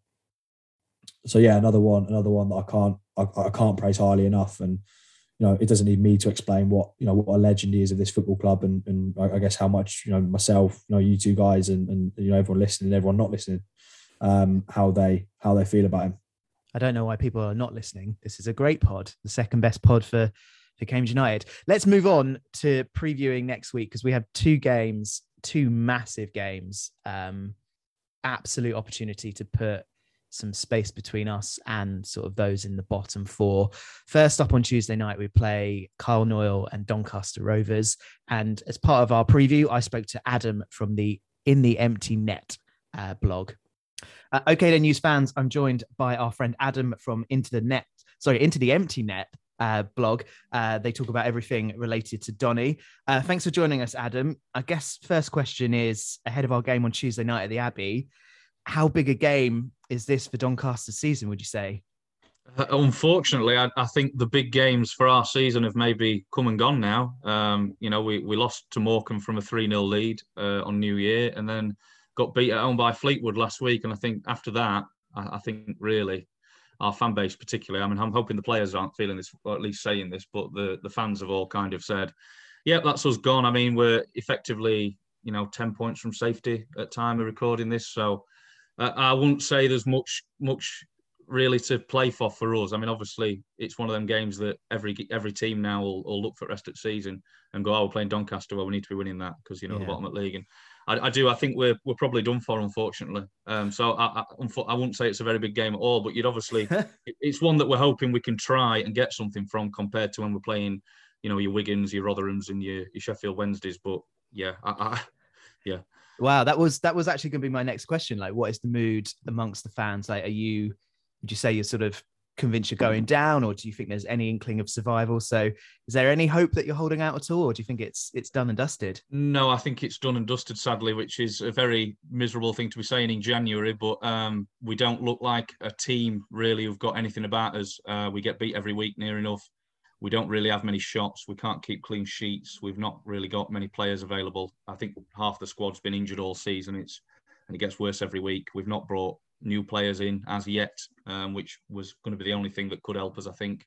so yeah, another one, another one that I can't I, I can't praise highly enough. And you know, it doesn't need me to explain what you know what a legend he is of this football club, and and I guess how much you know myself, you know, you two guys, and and you know everyone listening, everyone not listening. Um, how they how they feel about him. I don't know why people are not listening. This is a great pod, the second best pod for, for Cambridge United. Let's move on to previewing next week, because we have two games, two massive games. Um, absolute opportunity to put some space between us and sort of those in the bottom four. First up on Tuesday night, we play Carl Noyle and Doncaster Rovers. And as part of our preview, I spoke to Adam from the In the Empty Net uh, blog. Uh, okay, then, news fans, I'm joined by our friend Adam from Into the Net, sorry, Into the Empty Net uh, blog. Uh, they talk about everything related to Donny. Uh, thanks for joining us, Adam. I guess first question is, ahead of our game on Tuesday night at the Abbey, how big a game is this for Doncaster's season, would you say? Uh, unfortunately, I, I think the big games for our season have maybe come and gone now. Um, you know, we, we lost to Morecambe from a three nil lead uh, on New Year, and then got beat at home by Fleetwood last week. And I think after that, I, I think really our fan base particularly, I mean, I'm hoping the players aren't feeling this, or at least saying this, but the, the fans have all kind of said, yeah, that's us gone. I mean, we're effectively, you know, ten points from safety at time of recording this. So uh, I wouldn't say there's much, much really to play for for us. I mean, obviously, it's one of them games that every every team now will, will look for rest of the season and go, oh, we're playing Doncaster, well, we need to be winning that because, you know, yeah. the bottom of the league. And I, I do. I think we're we're probably done for, unfortunately. Um, so I, I, I wouldn't say it's a very big game at all, but you'd obviously, it's one that we're hoping we can try and get something from compared to when we're playing, you know, your Wigans, your Rotherhams, and your, your Sheffield Wednesdays. But yeah, I, I, yeah. Wow, that was that was actually going to be my next question. Like, what is the mood amongst the fans? Like, are you? Would you say you're sort of convinced you're going down, or do you think there's any inkling of survival? So is there any hope that you're holding out at all, or do you think it's it's done and dusted? No, I think it's done and dusted, sadly, which is a very miserable thing to be saying in January, but um, we don't look like a team really who've got anything about us. Uh, we get beat every week near enough. We don't really have many shots. We can't keep clean sheets. We've not really got many players available. I think half the squad's been injured all season. It's and it gets worse every week. We've not brought new players in as yet, um, which was going to be the only thing that could help us, I think.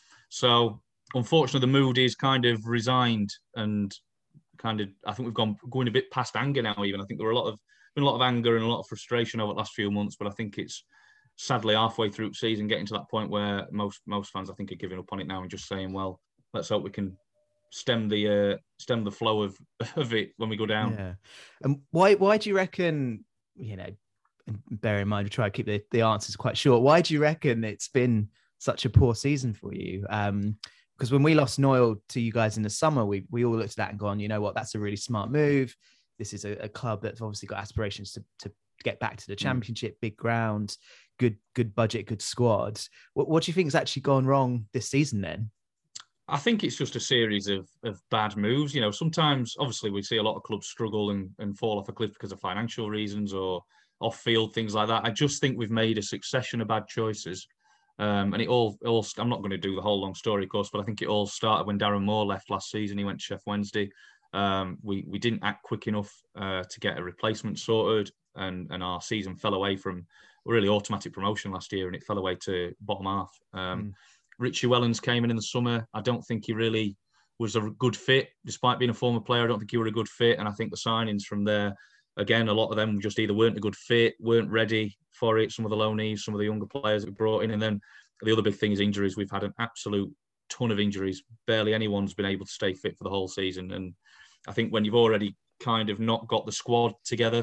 So, unfortunately, the mood is kind of resigned and kind of, I think we've gone going a bit past anger now even. I think there were a lot of, been a lot of anger and a lot of frustration over the last few months, but I think it's sadly halfway through the season getting to that point where most most fans, I think, are giving up on it now and just saying, well, let's hope we can stem the uh, stem the flow of, of it when we go down. Yeah. And why why do you reckon you know, bear in mind, we try to keep the, the answers quite short. Why do you reckon it's been such a poor season for you? Um, because when we lost Noyle to you guys in the summer, we we all looked at that and gone, you know what, that's a really smart move. This is a, a club that's obviously got aspirations to, to get back to the Championship, big ground, good good budget, good squad. What, what do you think has actually gone wrong this season then? I think it's just a series of, of bad moves. You know, sometimes, obviously, we see a lot of clubs struggle and, and fall off a cliff because of financial reasons or off-field, things like that. I just think we've made a succession of bad choices. Um, and it all, all, I'm not going to do the whole long story, of course, but I think it all started when Darren Moore left last season. He went to Sheff Wednesday. Um, we, we didn't act quick enough uh, to get a replacement sorted, and, and our season fell away from really automatic promotion last year, and it fell away to bottom half. Um, mm. Richie Wellens came in in the summer. I don't think he really was a good fit, despite being a former player. I don't think he were a good fit. And I think the signings from there, again, a lot of them just either weren't a good fit, weren't ready for it. Some of the loanees, some of the younger players that we brought in. And then the other big thing is injuries. We've had an absolute ton of injuries. Barely anyone's been able to stay fit for the whole season. And I think when you've already kind of not got the squad together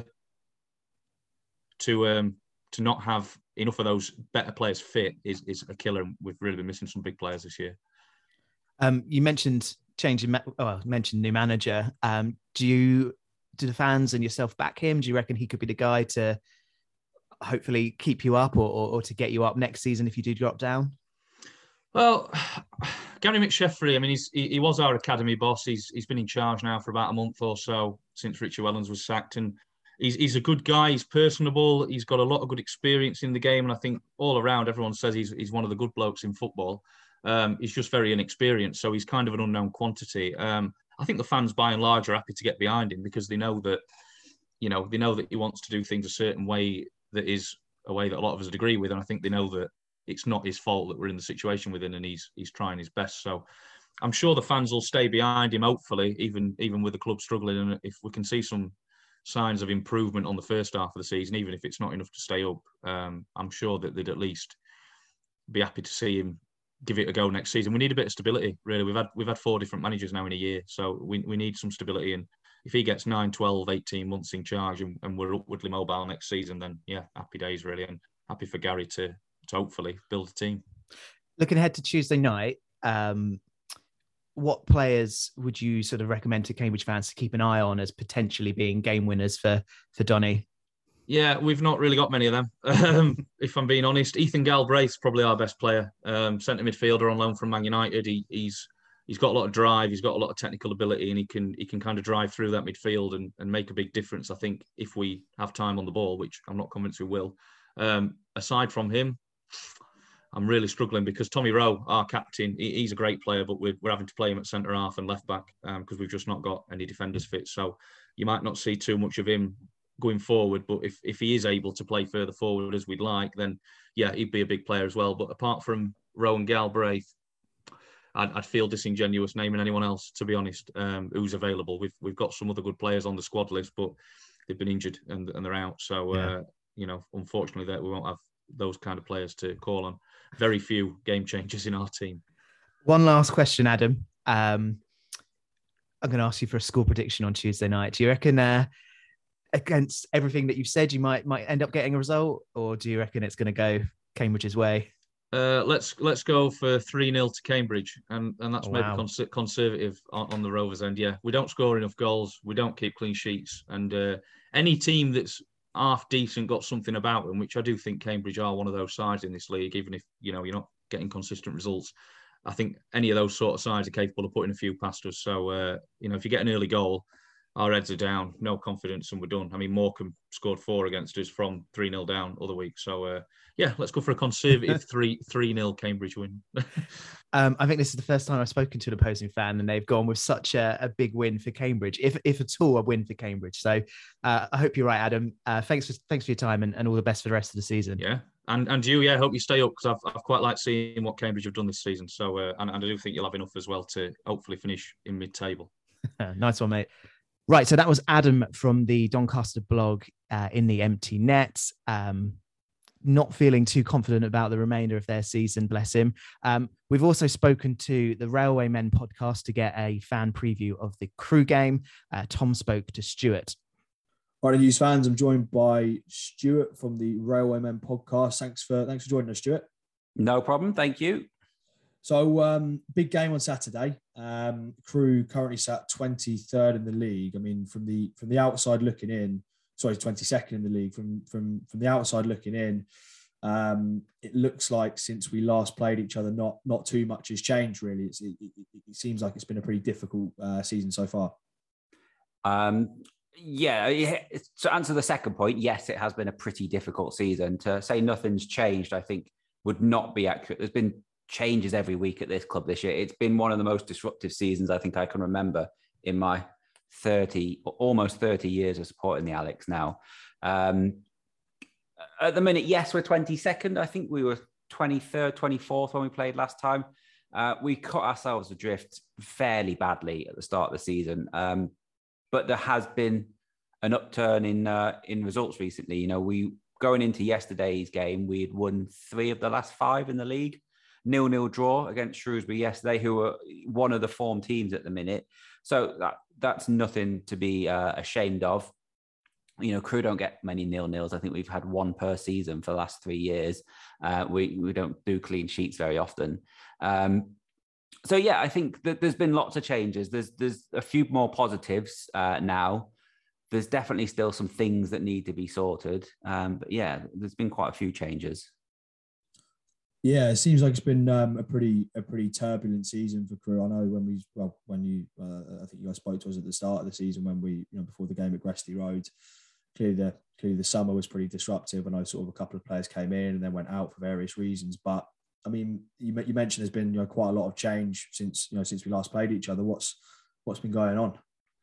to um, to not have enough of those better players fit is, is a killer. We've really been missing some big players this year. Um, you mentioned changing, ma- oh, mentioned new manager. Um, do you, do the fans and yourself back him? Do you reckon he could be the guy to hopefully keep you up or, or, or to get you up next season if you do drop down? Well, Gary McSheffrey, I mean, he's, he, he was our academy boss. He's He's been in charge now for about a month or so since Richie Wellens was sacked. And He's, he's a good guy. He's personable. He's got a lot of good experience in the game. And I think all around, everyone says he's, he's one of the good blokes in football. Um, he's just very inexperienced. So he's kind of an unknown quantity. Um, I think the fans, by and large, are happy to get behind him because they know that, you know, they know that he wants to do things a certain way that is a way that a lot of us would agree with. And I think they know that it's not his fault that we're in the situation with him and he's he's trying his best. So I'm sure the fans will stay behind him, hopefully, even, even with the club struggling. And if we can see some signs of improvement on the first half of the season, even if it's not enough to stay up, um, I'm sure that they'd at least be happy to see him give it a go next season. We need a bit of stability, really. We've had we've had four different managers now in a year, so we, we need some stability. And if he gets nine, twelve, eighteen months in charge and, and we're upwardly mobile next season, then yeah, happy days, really. And happy for Gary to, to hopefully build a team. Looking ahead to Tuesday night, um, what players would you sort of recommend to Cambridge fans to keep an eye on as potentially being game winners for, for Donny? Yeah, we've not really got many of them. Um, if I'm being honest, Ethan Galbraith's probably our best player. Um, centre midfielder on loan from Man United. He, he's he's got a lot of drive. He's got a lot of technical ability, and he can he can kind of drive through that midfield and, and make a big difference. I think if we have time on the ball, which I'm not convinced we will. Um, aside from him, I'm really struggling because Tommy Rowe, our captain, he, he's a great player, but we're, we're having to play him at centre half and left back because um, we've just not got any defenders fit. So you might not see too much of him going forward, but if, if he is able to play further forward as we'd like, then yeah, he'd be a big player as well. But apart from Rowe and Galbraith, I'd, I'd feel disingenuous naming anyone else, to be honest, um, who's available. We've we've got some other good players on the squad list, but they've been injured and, and they're out. So, yeah. uh, you know, unfortunately, that we won't have those kind of players to call on. Very few game changers in our team. One last question, Adam. Um, I'm going to ask you for a score prediction on Tuesday night. Do you reckon uh, against everything that you've said, you might might end up getting a result, or do you reckon it's going to go Cambridge's way? Uh, let's let's go for three nil to Cambridge, and and that's oh, maybe wow. cons- conservative on, on the Rovers end. Yeah, we don't score enough goals, we don't keep clean sheets, and uh, any team that's half decent got something about them, which I do think Cambridge are one of those sides in this league. Even if you know you're not getting consistent results, I think any of those sort of sides are capable of putting a few past us. So uh, you know, if you get an early goal, our heads are down, no confidence, and we're done. I mean, Morecambe scored four against us from three nil down other week. So, uh, yeah, let's go for a conservative three three nil Cambridge win. um, I think this is the first time I've spoken to an opposing fan, and they've gone with such a, a big win for Cambridge, if if at all a win for Cambridge. So uh, I hope you're right, Adam. Uh, thanks for thanks for your time, and, and all the best for the rest of the season. Yeah, and and you, yeah, hope you stay up, because I've, I've quite liked seeing what Cambridge have done this season. So, uh, and, and I do think you'll have enough as well to hopefully finish in mid-table. Nice one, mate. Right, so that was Adam from the Doncaster blog, uh, In the Empty Net. Um, not feeling too confident about the remainder of their season, bless him. Um, we've also spoken to the Railway Men podcast to get a fan preview of the Crew game. Uh, Tom spoke to Stuart. All right, news fans, I'm joined by Stuart from the Railwaymen podcast. Thanks for thanks for joining us, Stuart. No problem, thank you. So, um, big game on Saturday. Um, Crewe currently sat twenty-third in the league. I mean, from the from the outside looking in, sorry, twenty-second in the league. From from from the outside looking in, um, it looks like since we last played each other, not not too much has changed really. It's, it, it, it seems like it's been a pretty difficult uh, season so far. Um, yeah, to answer the second point, yes, it has been a pretty difficult season. To say nothing's changed, I think, would not be accurate. There's been changes every week at this club this year. It's been one of the most disruptive seasons I think I can remember in my thirty, almost thirty years of supporting the Alex now. Um, at the minute, yes, we're twenty-second. I think we were twenty-third, twenty-fourth when we played last time. Uh, we cut ourselves adrift fairly badly at the start of the season. Um, But there has been an upturn in uh, in results recently. You know, we going into yesterday's game, we had won three of the last five in the league. Nil-nil draw against Shrewsbury yesterday, who are one of the form teams at the minute. So that that's nothing to be uh, ashamed of. You know, Crewe don't get many nil-nils. I think we've had one per season for the last three years. Uh, we we don't do clean sheets very often. Um, So, yeah, I think that there's been lots of changes. There's there's a few more positives uh, now. There's definitely still some things that need to be sorted. Um, but, yeah, there's been quite a few changes. Yeah, it seems like it's been um, a pretty a pretty turbulent season for Crewe. I know when we, well, when you, uh, I think you guys spoke to us at the start of the season when we, you know, before the game at Gresty Road, clearly the, clearly the summer was pretty disruptive. I know sort of a couple of players came in and then went out for various reasons. But I mean, you, you mentioned there's been, you know, quite a lot of change since, you know, since we last played each other. What's what's been going on?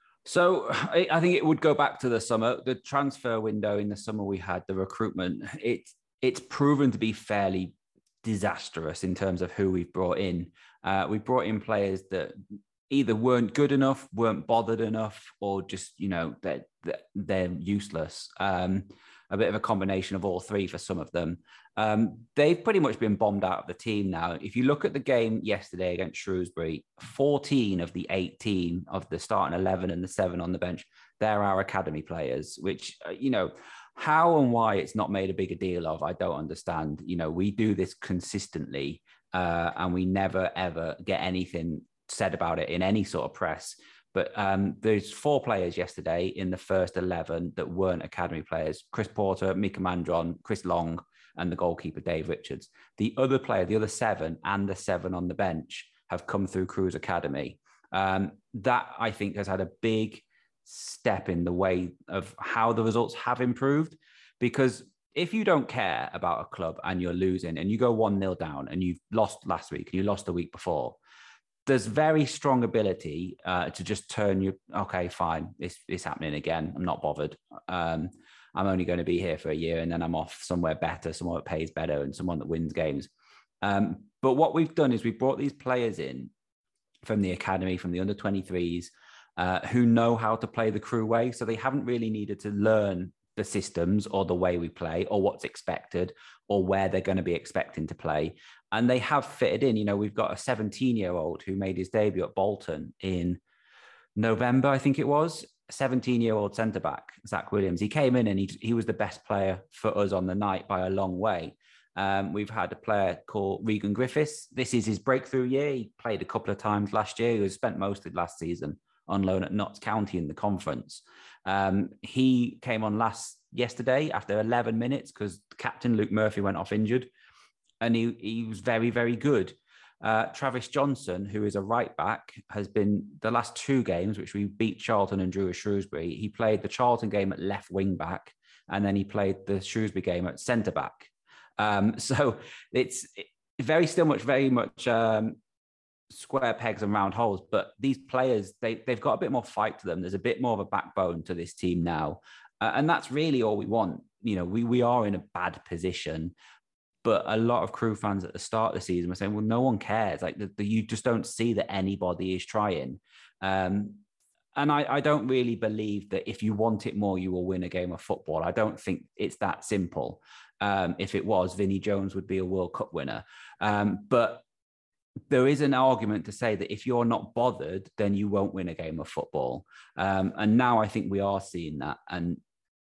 So I, I think it would go back to the summer, the transfer window in the summer we had, the recruitment. It's it's proven to be fairly disastrous in terms of who we've brought in. Uh, we brought in players that either weren't good enough, weren't bothered enough, or just, you know, they're, they're useless. Um, a bit of a combination of all three for some of them. Um, they've pretty much been bombed out of the team now. If you look at the game yesterday against Shrewsbury, fourteen of the eighteen of the starting eleven and the seven on the bench, they're our academy players, which, uh, you know, how and why it's not made a bigger deal of, I don't understand. You know, we do this consistently uh, and we never, ever get anything said about it in any sort of press. But um, there's four players yesterday in the first eleven that weren't academy players: Chris Porter, Mika Mandron, Chris Long, and the goalkeeper, Dave Richards. The other player, the other seven, and the seven on the bench have come through Crewe's academy. Um, that, I think, has had a big step in the way of how the results have improved. Because if you don't care about a club and you're losing and you go one nil down and you've lost last week and you lost the week before, there's very strong ability uh, to just turn you, okay, fine, it's, it's happening again. I'm not bothered. Um, I'm only going to be here for a year and then I'm off somewhere better, somewhere that pays better and someone that wins games. Um, but what we've done is we've brought these players in from the academy, from the under twenty-threes, uh, who know how to play the Crewe way. So they haven't really needed to learn the systems or the way we play or what's expected or where they're going to be expecting to play. And they have fitted in. You know, we've got a seventeen-year-old who made his debut at Bolton in November, I think it was, seventeen-year-old centre-back, Zach Williams. He came in and he, he was the best player for us on the night by a long way. Um, we've had a player called Regan Griffiths. This is his breakthrough year. He played a couple of times last year. He was spent most of last season on loan at Notts County in the conference. Um, he came on last yesterday after eleven minutes because captain Luke Murphy went off injured. And he, he was very, very good. Uh, Travis Johnson, who is a right back, has been the last two games, which we beat Charlton and drew at Shrewsbury. He played the Charlton game at left wing back, and then he played the Shrewsbury game at centre back. Um, so it's very still much, very much um, square pegs and round holes. But these players, they, they've got a bit more fight to them. There's a bit more of a backbone to this team now. Uh, and that's really all we want. You know, we, we are in a bad position. But a lot of Crewe fans at the start of the season were saying, well, no one cares. Like the, the, you just don't see that anybody is trying. Um, and I, I don't really believe that if you want it more, you will win a game of football. I don't think it's that simple. Um, if it was, Vinnie Jones would be a World Cup winner. Um, but there is an argument to say that if you're not bothered, then you won't win a game of football. Um, and now I think we are seeing that. And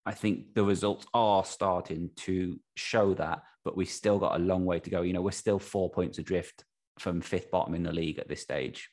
I think the results are starting to show that, but we've still got a long way to go. You know, we're still four points adrift from fifth bottom in the league at this stage.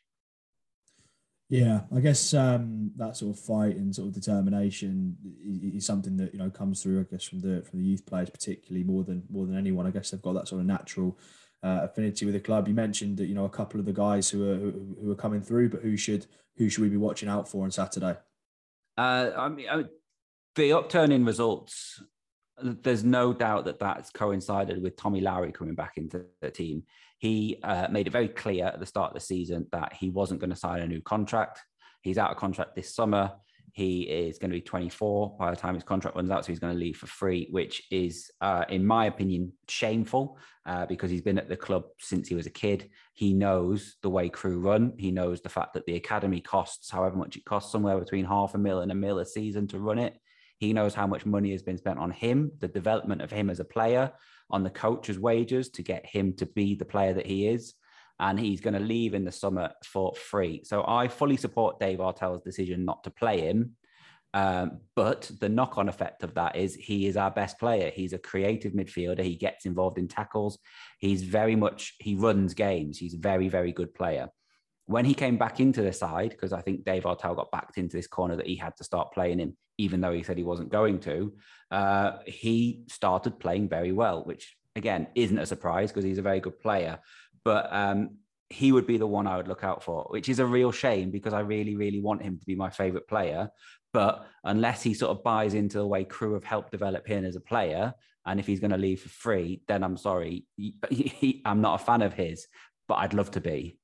Yeah, I guess um, that sort of fight and sort of determination is something that, you know, comes through, I guess, from the from the youth players, particularly more than more than anyone. I guess they've got that sort of natural uh, affinity with the club. You mentioned that, you know, a couple of the guys who are who, who are coming through, but who should who should we be watching out for on Saturday? Uh, I mean, I, the upturn in results, there's no doubt that that's coincided with Tommy Lowry coming back into the team. He uh, made it very clear at the start of the season that he wasn't going to sign a new contract. He's out of contract this summer. He is going to be twenty-four by the time his contract runs out, so he's going to leave for free, which is, uh, in my opinion, shameful uh, because he's been at the club since he was a kid. He knows the way Crewe run. He knows the fact that the academy costs however much it costs, somewhere between half a mil and a mil a season to run it. He knows how much money has been spent on him, the development of him as a player, on the coach's wages to get him to be the player that he is. And he's going to leave in the summer for free. So I fully support Dave Artell's decision not to play him. Um, but the knock-on effect of that is he is our best player. He's a creative midfielder. He gets involved in tackles. He's very much, he runs games. He's a very, very good player. When he came back into the side, because I think Dave Artell got backed into this corner that he had to start playing him, even though he said he wasn't going to, uh, he started playing very well, which, again, isn't a surprise because he's a very good player. But um, he would be the one I would look out for, which is a real shame because I really, really want him to be my favourite player. But unless he sort of buys into the way Crewe have helped develop him as a player, and if he's going to leave for free, then I'm sorry. He, he, I'm not a fan of his, but I'd love to be.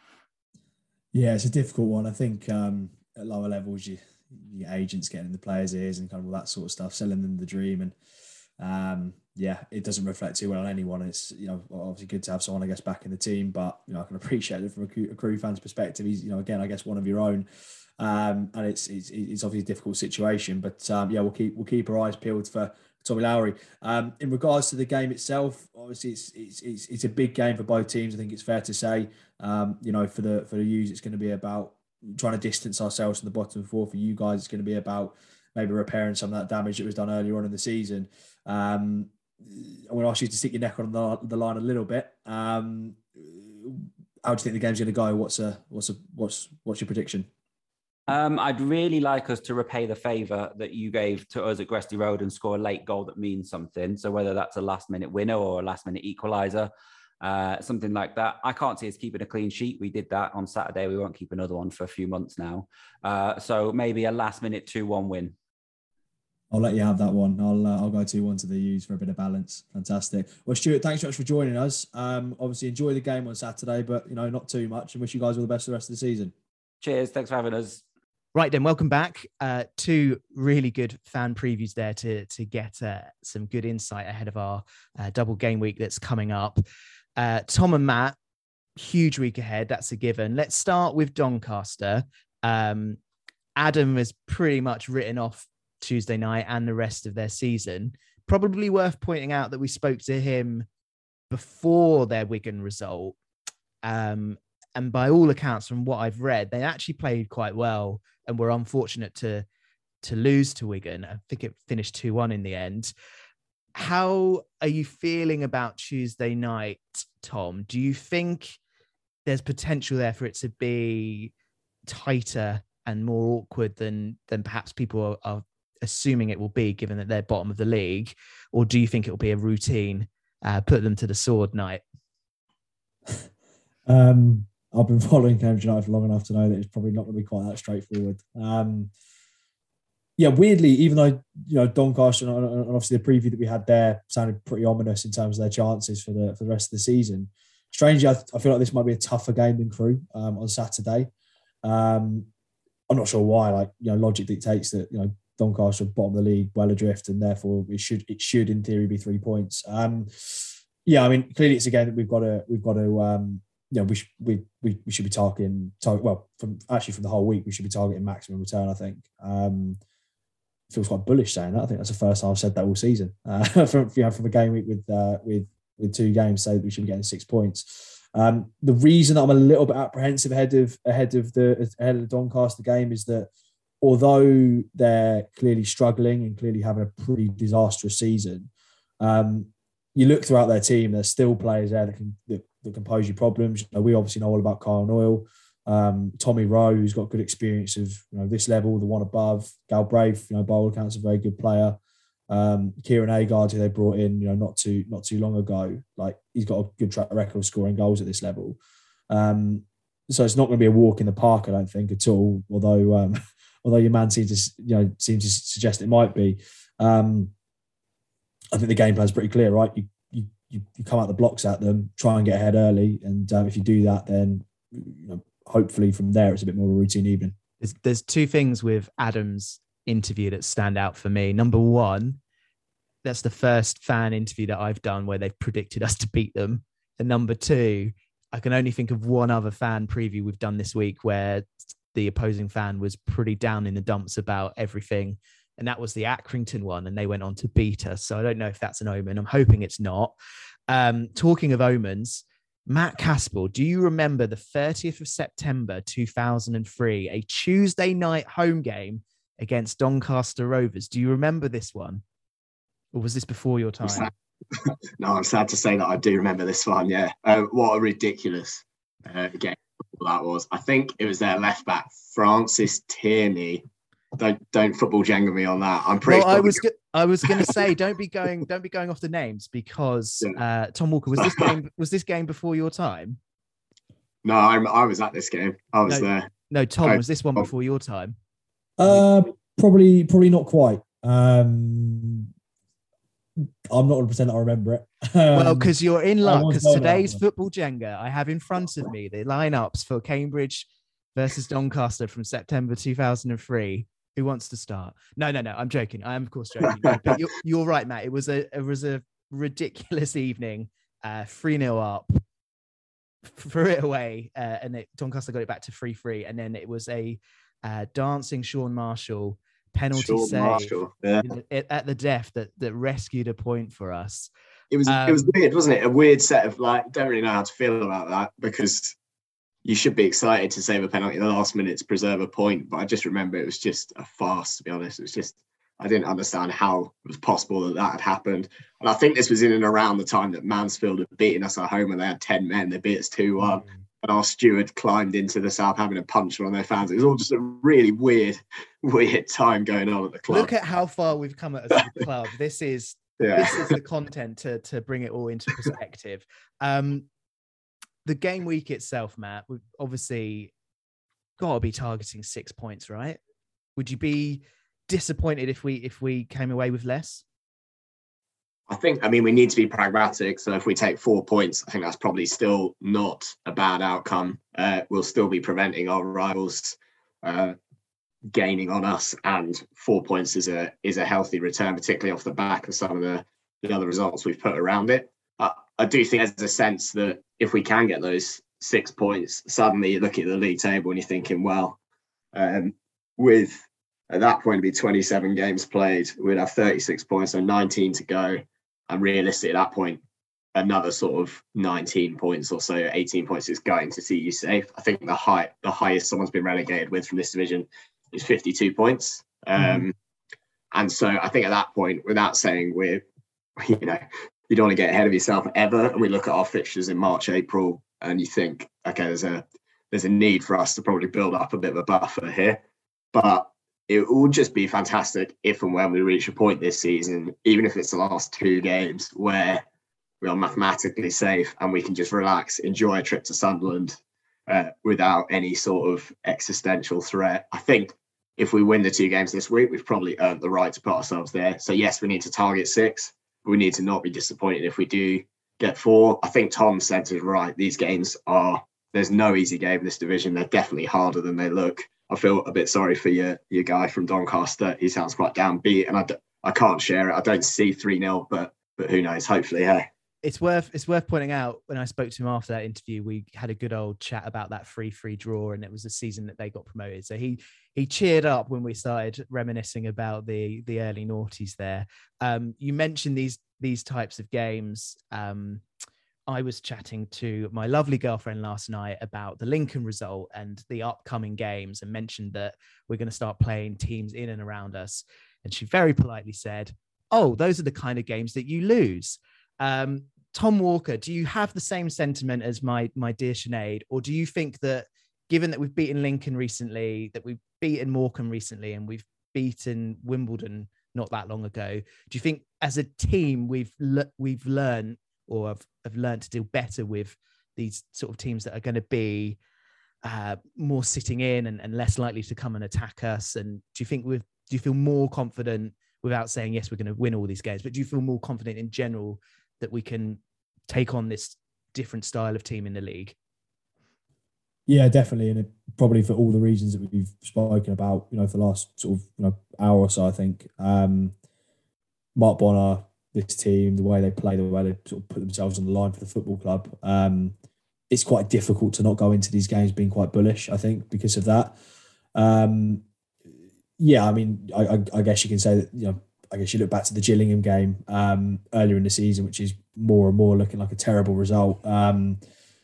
Yeah, it's a difficult one. I think um, at lower levels, you, your agents getting in the players' ears and kind of all that sort of stuff, selling them the dream. And um, yeah, it doesn't reflect too well on anyone. It's, you know, obviously good to have someone, I guess, back in the team, but, you know, I can appreciate it from a, a Crewe fan's perspective. He's, you know, again, I guess one of your own. Um, and it's, it's it's obviously a difficult situation, but um, yeah, we'll keep we'll keep our eyes peeled for Tommy Lowry. Um, in regards to the game itself, obviously it's, it's it's it's a big game for both teams. I think it's fair to say, um, you know, for the for the U's, it's going to be about trying to distance ourselves from the bottom four. For you guys, it's going to be about maybe repairing some of that damage that was done earlier on in the season. Um, I'm going to ask you to stick your neck on the, the line a little bit. Um, how do you think the game's going to go? What's a what's a what's what's your prediction? Um, I'd really like us to repay the favour that you gave to us at Gresty Road and score a late goal that means something. So whether that's a last-minute winner or a last-minute equaliser, uh, something like that. I can't see us keeping a clean sheet. We did that on Saturday. We won't keep another one for a few months now. Uh, so maybe a last-minute two one win. I'll let you have that one. I'll uh, I'll go two one to the U's for a bit of balance. Fantastic. Well, Stuart, thanks so much for joining us. Um, obviously, enjoy the game on Saturday, but, you know, not too much. And wish you guys all the best for the rest of the season. Cheers. Thanks for having us. Right then, welcome back. Uh, two really good fan previews there to to get uh, some good insight ahead of our uh, double game week that's coming up. Uh, Tom and Matt, huge week ahead. That's a given. Let's start with Doncaster. Um, Adam has pretty much written off Tuesday night and the rest of their season. Probably worth pointing out that we spoke to him before their Wigan result. Um, and by all accounts, from what I've read, they actually played quite well and were unfortunate to to lose to Wigan. I think it finished two one in the end. How are you feeling about Tuesday night, Tom? Do you think there's potential there for it to be tighter and more awkward than than perhaps people are, are assuming it will be, given that they're bottom of the league? Or do you think it will be a routine, uh, put them to the sword night? Um, I've been following Cambridge United for long enough to know that it's probably not going to be quite that straightforward. Um, yeah, weirdly, even though, you know, Doncaster and obviously the preview that we had there sounded pretty ominous in terms of their chances for the for the rest of the season. Strangely, I, I feel like this might be a tougher game than Crewe um, on Saturday. Um, I'm not sure why. Like, you know, logic dictates that, you know, Doncaster are bottom of the league, well adrift, and therefore it should it should in theory be three points. Um, yeah, I mean, clearly it's a game that we've got to we've got to. Um, Yeah, we, sh- we we we should be targeting. Tar- well, from actually from the whole week, we should be targeting maximum return. I think um, feels quite bullish saying that. I think that's the first time I've said that all season. Uh, from you know, from a game week with uh, with with two games, say that we should be getting six points. Um, the reason that I'm a little bit apprehensive ahead of ahead of the ahead of the Doncaster game is that although they're clearly struggling and clearly having a pretty disastrous season, um, you look throughout their team, there's still players there that can that, that can pose you problems. You know, we obviously know all about Kyle Noyle, um, Tommy Rowe, who's got good experience of you know this level, the one above. Galbraith, you know, by all accounts, a very good player. Um, Kieran Agard, who they brought in, you know, not too not too long ago, like he's got a good track record of scoring goals at this level. Um, so it's not going to be a walk in the park, I don't think at all. Although, um, although your man seems to you know seems to suggest it might be. Um, I think the game plan's pretty clear, right? You you you come out the blocks at them, try and get ahead early, and um, if you do that, then you know, hopefully from there it's a bit more of a routine evening. There's, there's two things with Adam's interview that stand out for me. Number one, that's the first fan interview that I've done where they've predicted us to beat them. And number two, I can only think of one other fan preview we've done this week where the opposing fan was pretty down in the dumps about everything. And that was the Accrington one, and they went on to beat us. So I don't know if that's an omen. I'm hoping it's not. Um, talking of omens, Matt Caspel, do you remember the thirtieth of September, two thousand three, a Tuesday night home game against Doncaster Rovers? Do you remember this one? Or was this before your time? I'm no, I'm sad to say that I do remember this one, yeah. Uh, what a ridiculous uh, game that was. I think it was their left back, Francis Tierney. Don't don't football jangle me on that. I'm pretty. Well, I was go- I was going to say don't be going don't be going off the names because yeah. uh, Tom Walker, was this game was this game before your time? No, I'm, I was at this game. I was no, there. No, Tom, oh, was this one before your time? Uh, probably probably not quite. Um, I'm not going to pretend that I remember it. Um, well, because you're in luck. Because today's football Jenga, I have in front of me the lineups for Cambridge versus Doncaster from September two thousand three. Who wants to start? No, no, no. I'm joking. I am, of course, joking. But you're, you're right, Matt. It was a it was a ridiculous evening. Uh, three nil up, threw it away, uh, and it, Doncaster got it back to three three. And then it was a uh, dancing Sean Marshall penalty Sean save Marshall, yeah. in, at the death that that rescued a point for us. It was um, it was weird, wasn't it? A weird set of like. Don't really know how to feel about that because you should be excited to save a penalty at the last minute to preserve a point. But I just remember it was just a farce, to be honest. It was just, I didn't understand how it was possible that that had happened. And I think this was in and around the time that Mansfield had beaten us at home and they had ten men. They beat us two one. Mm. And our steward climbed into the Southampton and punched one of their fans. It was all just a really weird, weird time going on at the club. Look at how far we've come as a club. This is, yeah. this is the content to, to bring it all into perspective. Um, The game week itself, Matt, we've obviously got to be targeting six points, right? Would you be disappointed if we if we came away with less? I think, I mean, we need to be pragmatic. So if we take four points, I think that's probably still not a bad outcome. Uh, we'll still be preventing our rivals uh, gaining on us, and four points is a is a healthy return, particularly off the back of some of the, the other results we've put around it. Uh, I do think there's a sense that if we can get those six points, suddenly you look at the league table and you're thinking, well, um, with at that point it'd be twenty-seven games played, we'd have thirty-six points, so nineteen to go. And realistically at that point, another sort of nineteen points or so, eighteen points is going to see you safe. I think the high, the highest someone's been relegated with from this division is fifty-two points. Um, mm-hmm. And so I think at that point, without saying we're, you know, you don't want to get ahead of yourself ever. And we look at our fixtures in March, April, and you think, okay, there's a there's a need for us to probably build up a bit of a buffer here. But it would just be fantastic if and when we reach a point this season, even if it's the last two games, where we are mathematically safe and we can just relax, enjoy a trip to Sunderland uh, without any sort of existential threat. I think if we win the two games this week, we've probably earned the right to put ourselves there. So yes, we need to target six. We need to not be disappointed if we do get four. I think Tom said it right. These games are, there's no easy game in this division. They're definitely harder than they look. I feel a bit sorry for your your guy from Doncaster. He sounds quite downbeat, and I, d- I can't share it. I don't see three nil, but but who knows? Hopefully, hey. It's worth it's worth pointing out, when I spoke to him after that interview, we had a good old chat about that three three draw, and it was the season that they got promoted. So he he cheered up when we started reminiscing about the the early noughties there. Um, you mentioned these these types of games. Um, I was chatting to my lovely girlfriend last night about the Lincoln result and the upcoming games, and mentioned that we're going to start playing teams in and around us. And she very politely said, "Oh, those are the kind of games that you lose." Um, Tom Walker, do you have the same sentiment as my my dear Sinead, or do you think that, given that we've beaten Lincoln recently, that we've beaten Morecambe recently, and we've beaten Wimbledon not that long ago, do you think as a team we've le- we've learned or have, have learned to deal better with these sort of teams that are going to be uh, more sitting in and, and less likely to come and attack us? And do you think we've, do you feel more confident, without saying yes, we're going to win all these games, but do you feel more confident in general that we can take on this different style of team in the league? Yeah, definitely, and it, probably for all the reasons that we've spoken about, you know, for the last sort of you know hour or so. I think um, Mark Bonner, this team, the way they play, the way they sort of put themselves on the line for the football club, um, it's quite difficult to not go into these games being quite bullish, I think, because of that. Um, yeah, I mean, I, I, I guess you can say that, you know, I guess you look back to the Gillingham game um, earlier in the season, which is more and more looking like a terrible result. Um,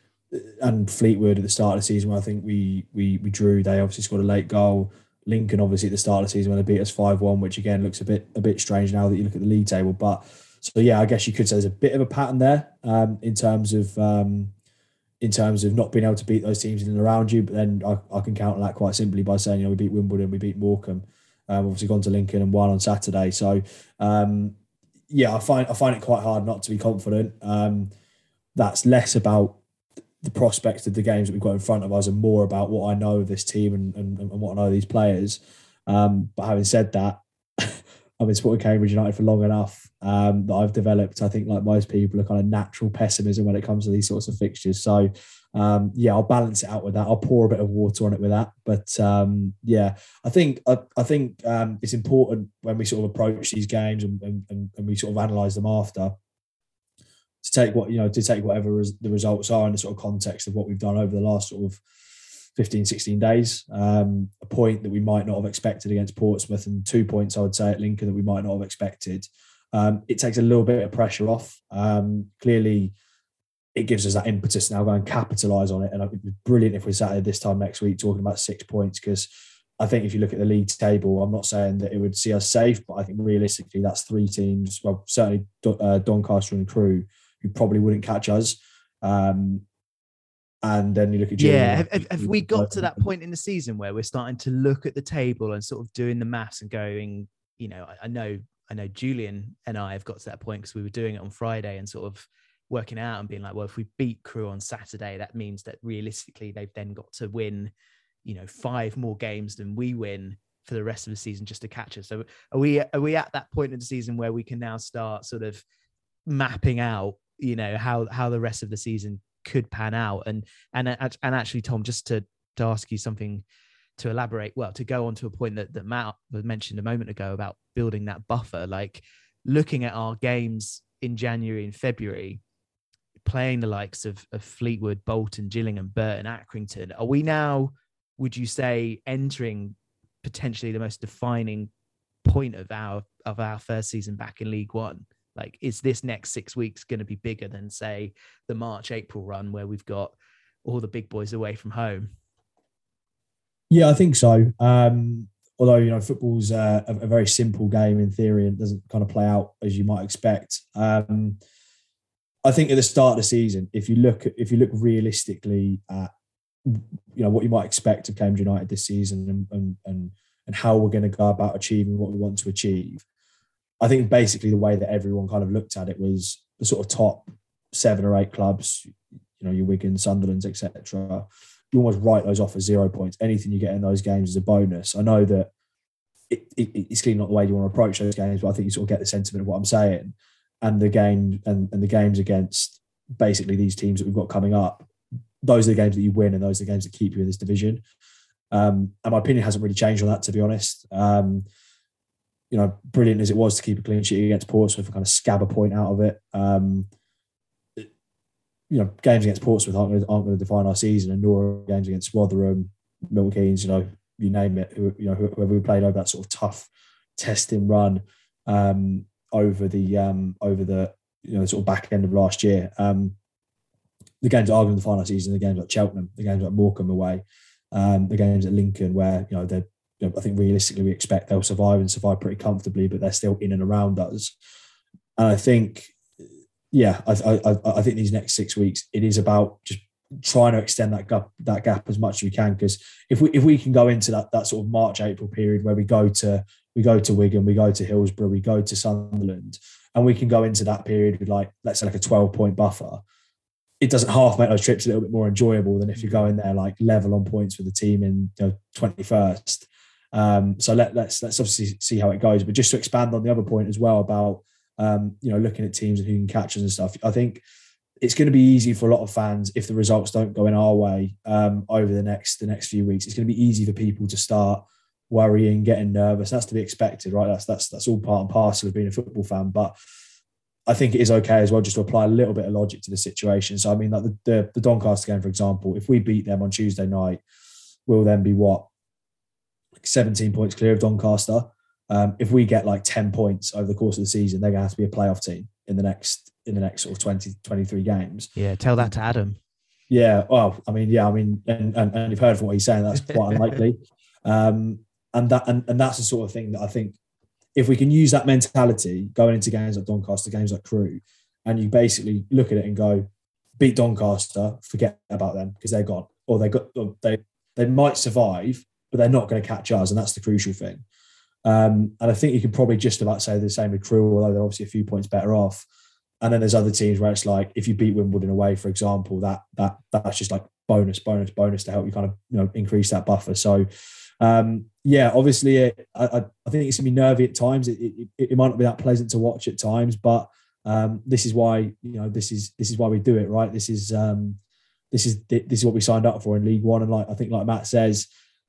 and Fleetwood at the start of the season, where I think we we we drew, they obviously scored a late goal. Lincoln, obviously, at the start of the season when they beat us five one, which again looks a bit a bit strange now that you look at the league table. But so yeah, I guess you could say there's a bit of a pattern there um, in terms of um, in terms of not being able to beat those teams in and around you. But then I, I can counter that quite simply by saying, you know, we beat Wimbledon, we beat Morecambe, um, obviously gone to Lincoln and won on Saturday. So um, yeah, I find I find it quite hard not to be confident. Um, that's less about the prospects of the games that we've got in front of us and more about what I know of this team and, and, and what I know of these players. Um, but having said that, I've been supporting Cambridge United for long enough um, that I've developed, I think, like most people, a kind of natural pessimism when it comes to these sorts of fixtures. So, um, yeah, I'll balance it out with that. I'll pour a bit of water on it with that. But um, yeah, I think I, I think um, it's important when we sort of approach these games and, and, and we sort of analyse them after, to take what, you know, to take whatever res- the results are in the sort of context of what we've done over the last sort of fifteen, sixteen days. Um, a point that we might not have expected against Portsmouth, and two points, I would say, at Lincoln that we might not have expected. Um, it takes a little bit of pressure off. Um, clearly, it gives us that impetus now, go and capitalise on it. And it would be brilliant if we sat here this time next week talking about six points, because I think if you look at the league table, I'm not saying that it would see us safe, but I think realistically that's three teams, well, certainly uh, Doncaster and Crewe, who probably wouldn't catch us. Um, and then you look at Gillingham. Yeah, have, have, have we got to that point in the season where we're starting to look at the table and sort of doing the maths and going, you know, I, I know, I know Julian and I have got to that point because we were doing it on Friday and sort of working out and being like, well, if we beat Crewe on Saturday, that means that realistically they've then got to win, you know, five more games than we win for the rest of the season just to catch us. So are we, are we at that point in the season where we can now start sort of mapping out, you know, how how the rest of the season could pan out? And and and actually, Tom, just to to ask you something to elaborate, well, to go on to a point that that Matt mentioned a moment ago about building that buffer, like looking at our games in January and February, playing the likes of, of Fleetwood, Bolton, Gillingham, Burton, Accrington, are we now, would you say, entering potentially the most defining point of our of our first season back in League One? Like, is this next six weeks going to be bigger than, say, the March, April run where we've got all the big boys away from home? Yeah, I think so. Um, although, you know, football's uh, a, a very simple game in theory and doesn't kind of play out as you might expect. Um, I think at the start of the season, if you look at, if you look realistically at, you know, what you might expect of Cambridge United this season and and and, and how we're going to go about achieving what we want to achieve, I think basically the way that everyone kind of looked at it was the sort of top seven or eight clubs, you know, your Wigan, Sunderlands, et cetera. You almost write those off as zero points. Anything you get in those games is a bonus. I know that it, it, it's clearly not the way you want to approach those games, but I think you sort of get the sentiment of what I'm saying. And the game and, and the games against basically these teams that we've got coming up, those are the games that you win and those are the games that keep you in this division. Um, and my opinion hasn't really changed on that, to be honest. Um, You know, brilliant as it was to keep a clean sheet against Portsmouth and kind of scab a point out of it. Um, you know, games against Portsmouth aren't going, to, aren't going to define our season, and nor games against Rotherham, Milton Keynes, you know, you name it. Who, you know, whoever we played over that sort of tough testing run um, over the um, over the you know sort of back end of last year. Um, the games that are going to the final season, the games like Cheltenham, the games like Morecambe away, um, the games at Lincoln, where you know they're, you know, I think realistically we expect they'll survive and survive pretty comfortably, but they're still in and around us. And I think, yeah, I, I, I think these next six weeks it is about just trying to extend that gap, that gap as much as we can. Because if we if we can go into that that sort of March April period where we go to we go to Wigan, we go to Hillsborough, we go to Sunderland, and we can go into that period with like let's say like a twelve point buffer, it doesn't half make those trips a little bit more enjoyable than if you go in there like level on points with the team in you know, twenty-first. Um, so let, let's let's obviously see how it goes. But just to expand on the other point as well about um, you know looking at teams and who can catch us and stuff, I think it's going to be easy for a lot of fans if the results don't go in our way um, over the next the next few weeks. It's going to be easy for people to start worrying, getting nervous. That's to be expected, right? That's that's that's all part and parcel of being a football fan. But I think it is okay as well just to apply a little bit of logic to the situation. So I mean, like the the, the Doncaster game, for example, if we beat them on Tuesday night, we'll then be what, like seventeen points clear of Doncaster. Um, if we get like ten points over the course of the season, they're going to have to be a playoff team in the next in the next sort of twenty, twenty-three games. Yeah, tell that to Adam. Yeah, well, I mean, yeah, I mean, and, and, and you've heard from what he's saying, that's quite unlikely. Um, and that and, and that's the sort of thing that I think if we can use that mentality going into games like Doncaster, games like Crewe, and you basically look at it and go, beat Doncaster, forget about them because they're gone, or they got or they they might survive, but they're not going to catch us, and that's the crucial thing. Um, and I think you could probably just about say the same with Crewe, although they're obviously a few points better off. And then there's other teams where it's like if you beat Wimbledon away, for example, that that that's just like bonus, bonus, bonus to help you kind of you know increase that buffer. So um, yeah, obviously it, I, I think it's gonna be nervy at times. It, it, it might not be that pleasant to watch at times, but um, this is why you know this is this is why we do it, right? This is um, this is this is what we signed up for in League One, and like I think like Matt says,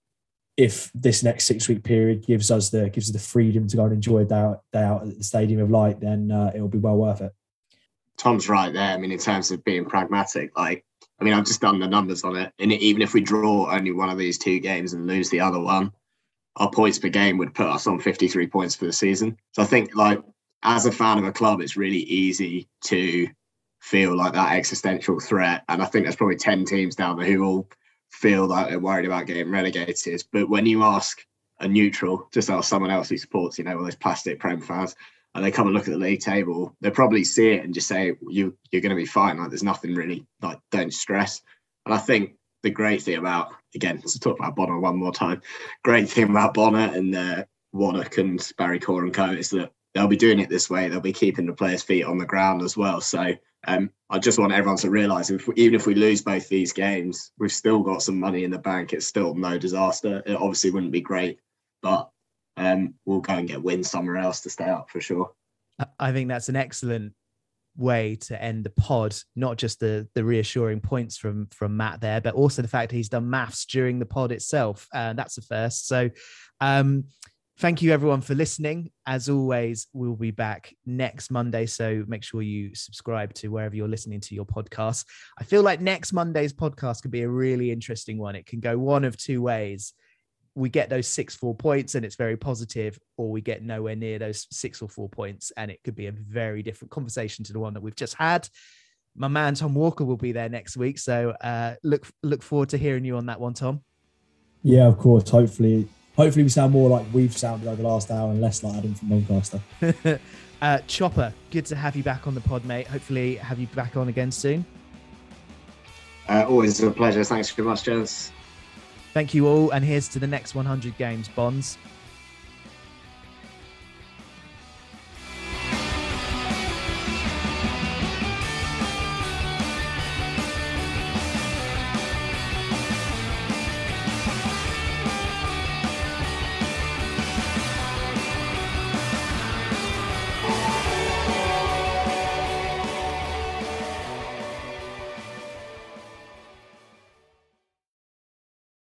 if this next six week period gives us the gives us the freedom to go and enjoy a day out, day out at the Stadium of Light, then uh, it'll be well worth it. Tom's right there. I mean, in terms of being pragmatic, like, I mean, I've just done the numbers on it. And even if we draw only one of these two games and lose the other one, our points per game would put us on fifty-three points for the season. So I think, like, as a fan of a club, it's really easy to feel like that existential threat. And I think there's probably ten teams down there who all feel like they're worried about getting relegated. But when you ask a neutral, just ask someone else who supports, you know, all those plastic Prem fans, and they come and look at the league table, they probably see it and just say, you, you're going to be fine. Like, there's nothing really, like, don't stress. And I think the great thing about, again, let's talk about Bonner one more time. Great thing about Bonner and uh, Warnock and Barry Core and co is that they'll be doing it this way. They'll be keeping the players' feet on the ground as well. So um, I just want everyone to realise, if we, even if we lose both these games, we've still got some money in the bank. It's still no disaster. It obviously wouldn't be great, but Um, we'll go and get wins somewhere else to stay up for sure. I think that's an excellent way to end the pod. Not just the the reassuring points from from Matt there, but also the fact he's done maths during the pod itself. And uh, that's a first. So um, thank you everyone for listening. As always, we'll be back next Monday. So make sure you subscribe to wherever you're listening to your podcast. I feel like next Monday's podcast could be a really interesting one. It can go one of two ways. We get those six, four points and it's very positive, or we get nowhere near those six or four points and it could be a very different conversation to the one that we've just had. My man, Tom Walker, will be there next week. So uh, look, look forward to hearing you on that one, Tom. Yeah, of course. Hopefully, hopefully we sound more like we've sounded over the last hour and less like Adam from Doncaster. uh, Chopper, good to have you back on the pod, mate. Hopefully have you back on again soon. Uh, always a pleasure. Thanks very much, Jones. Thank you all, and here's to the next one hundred games, Bonds.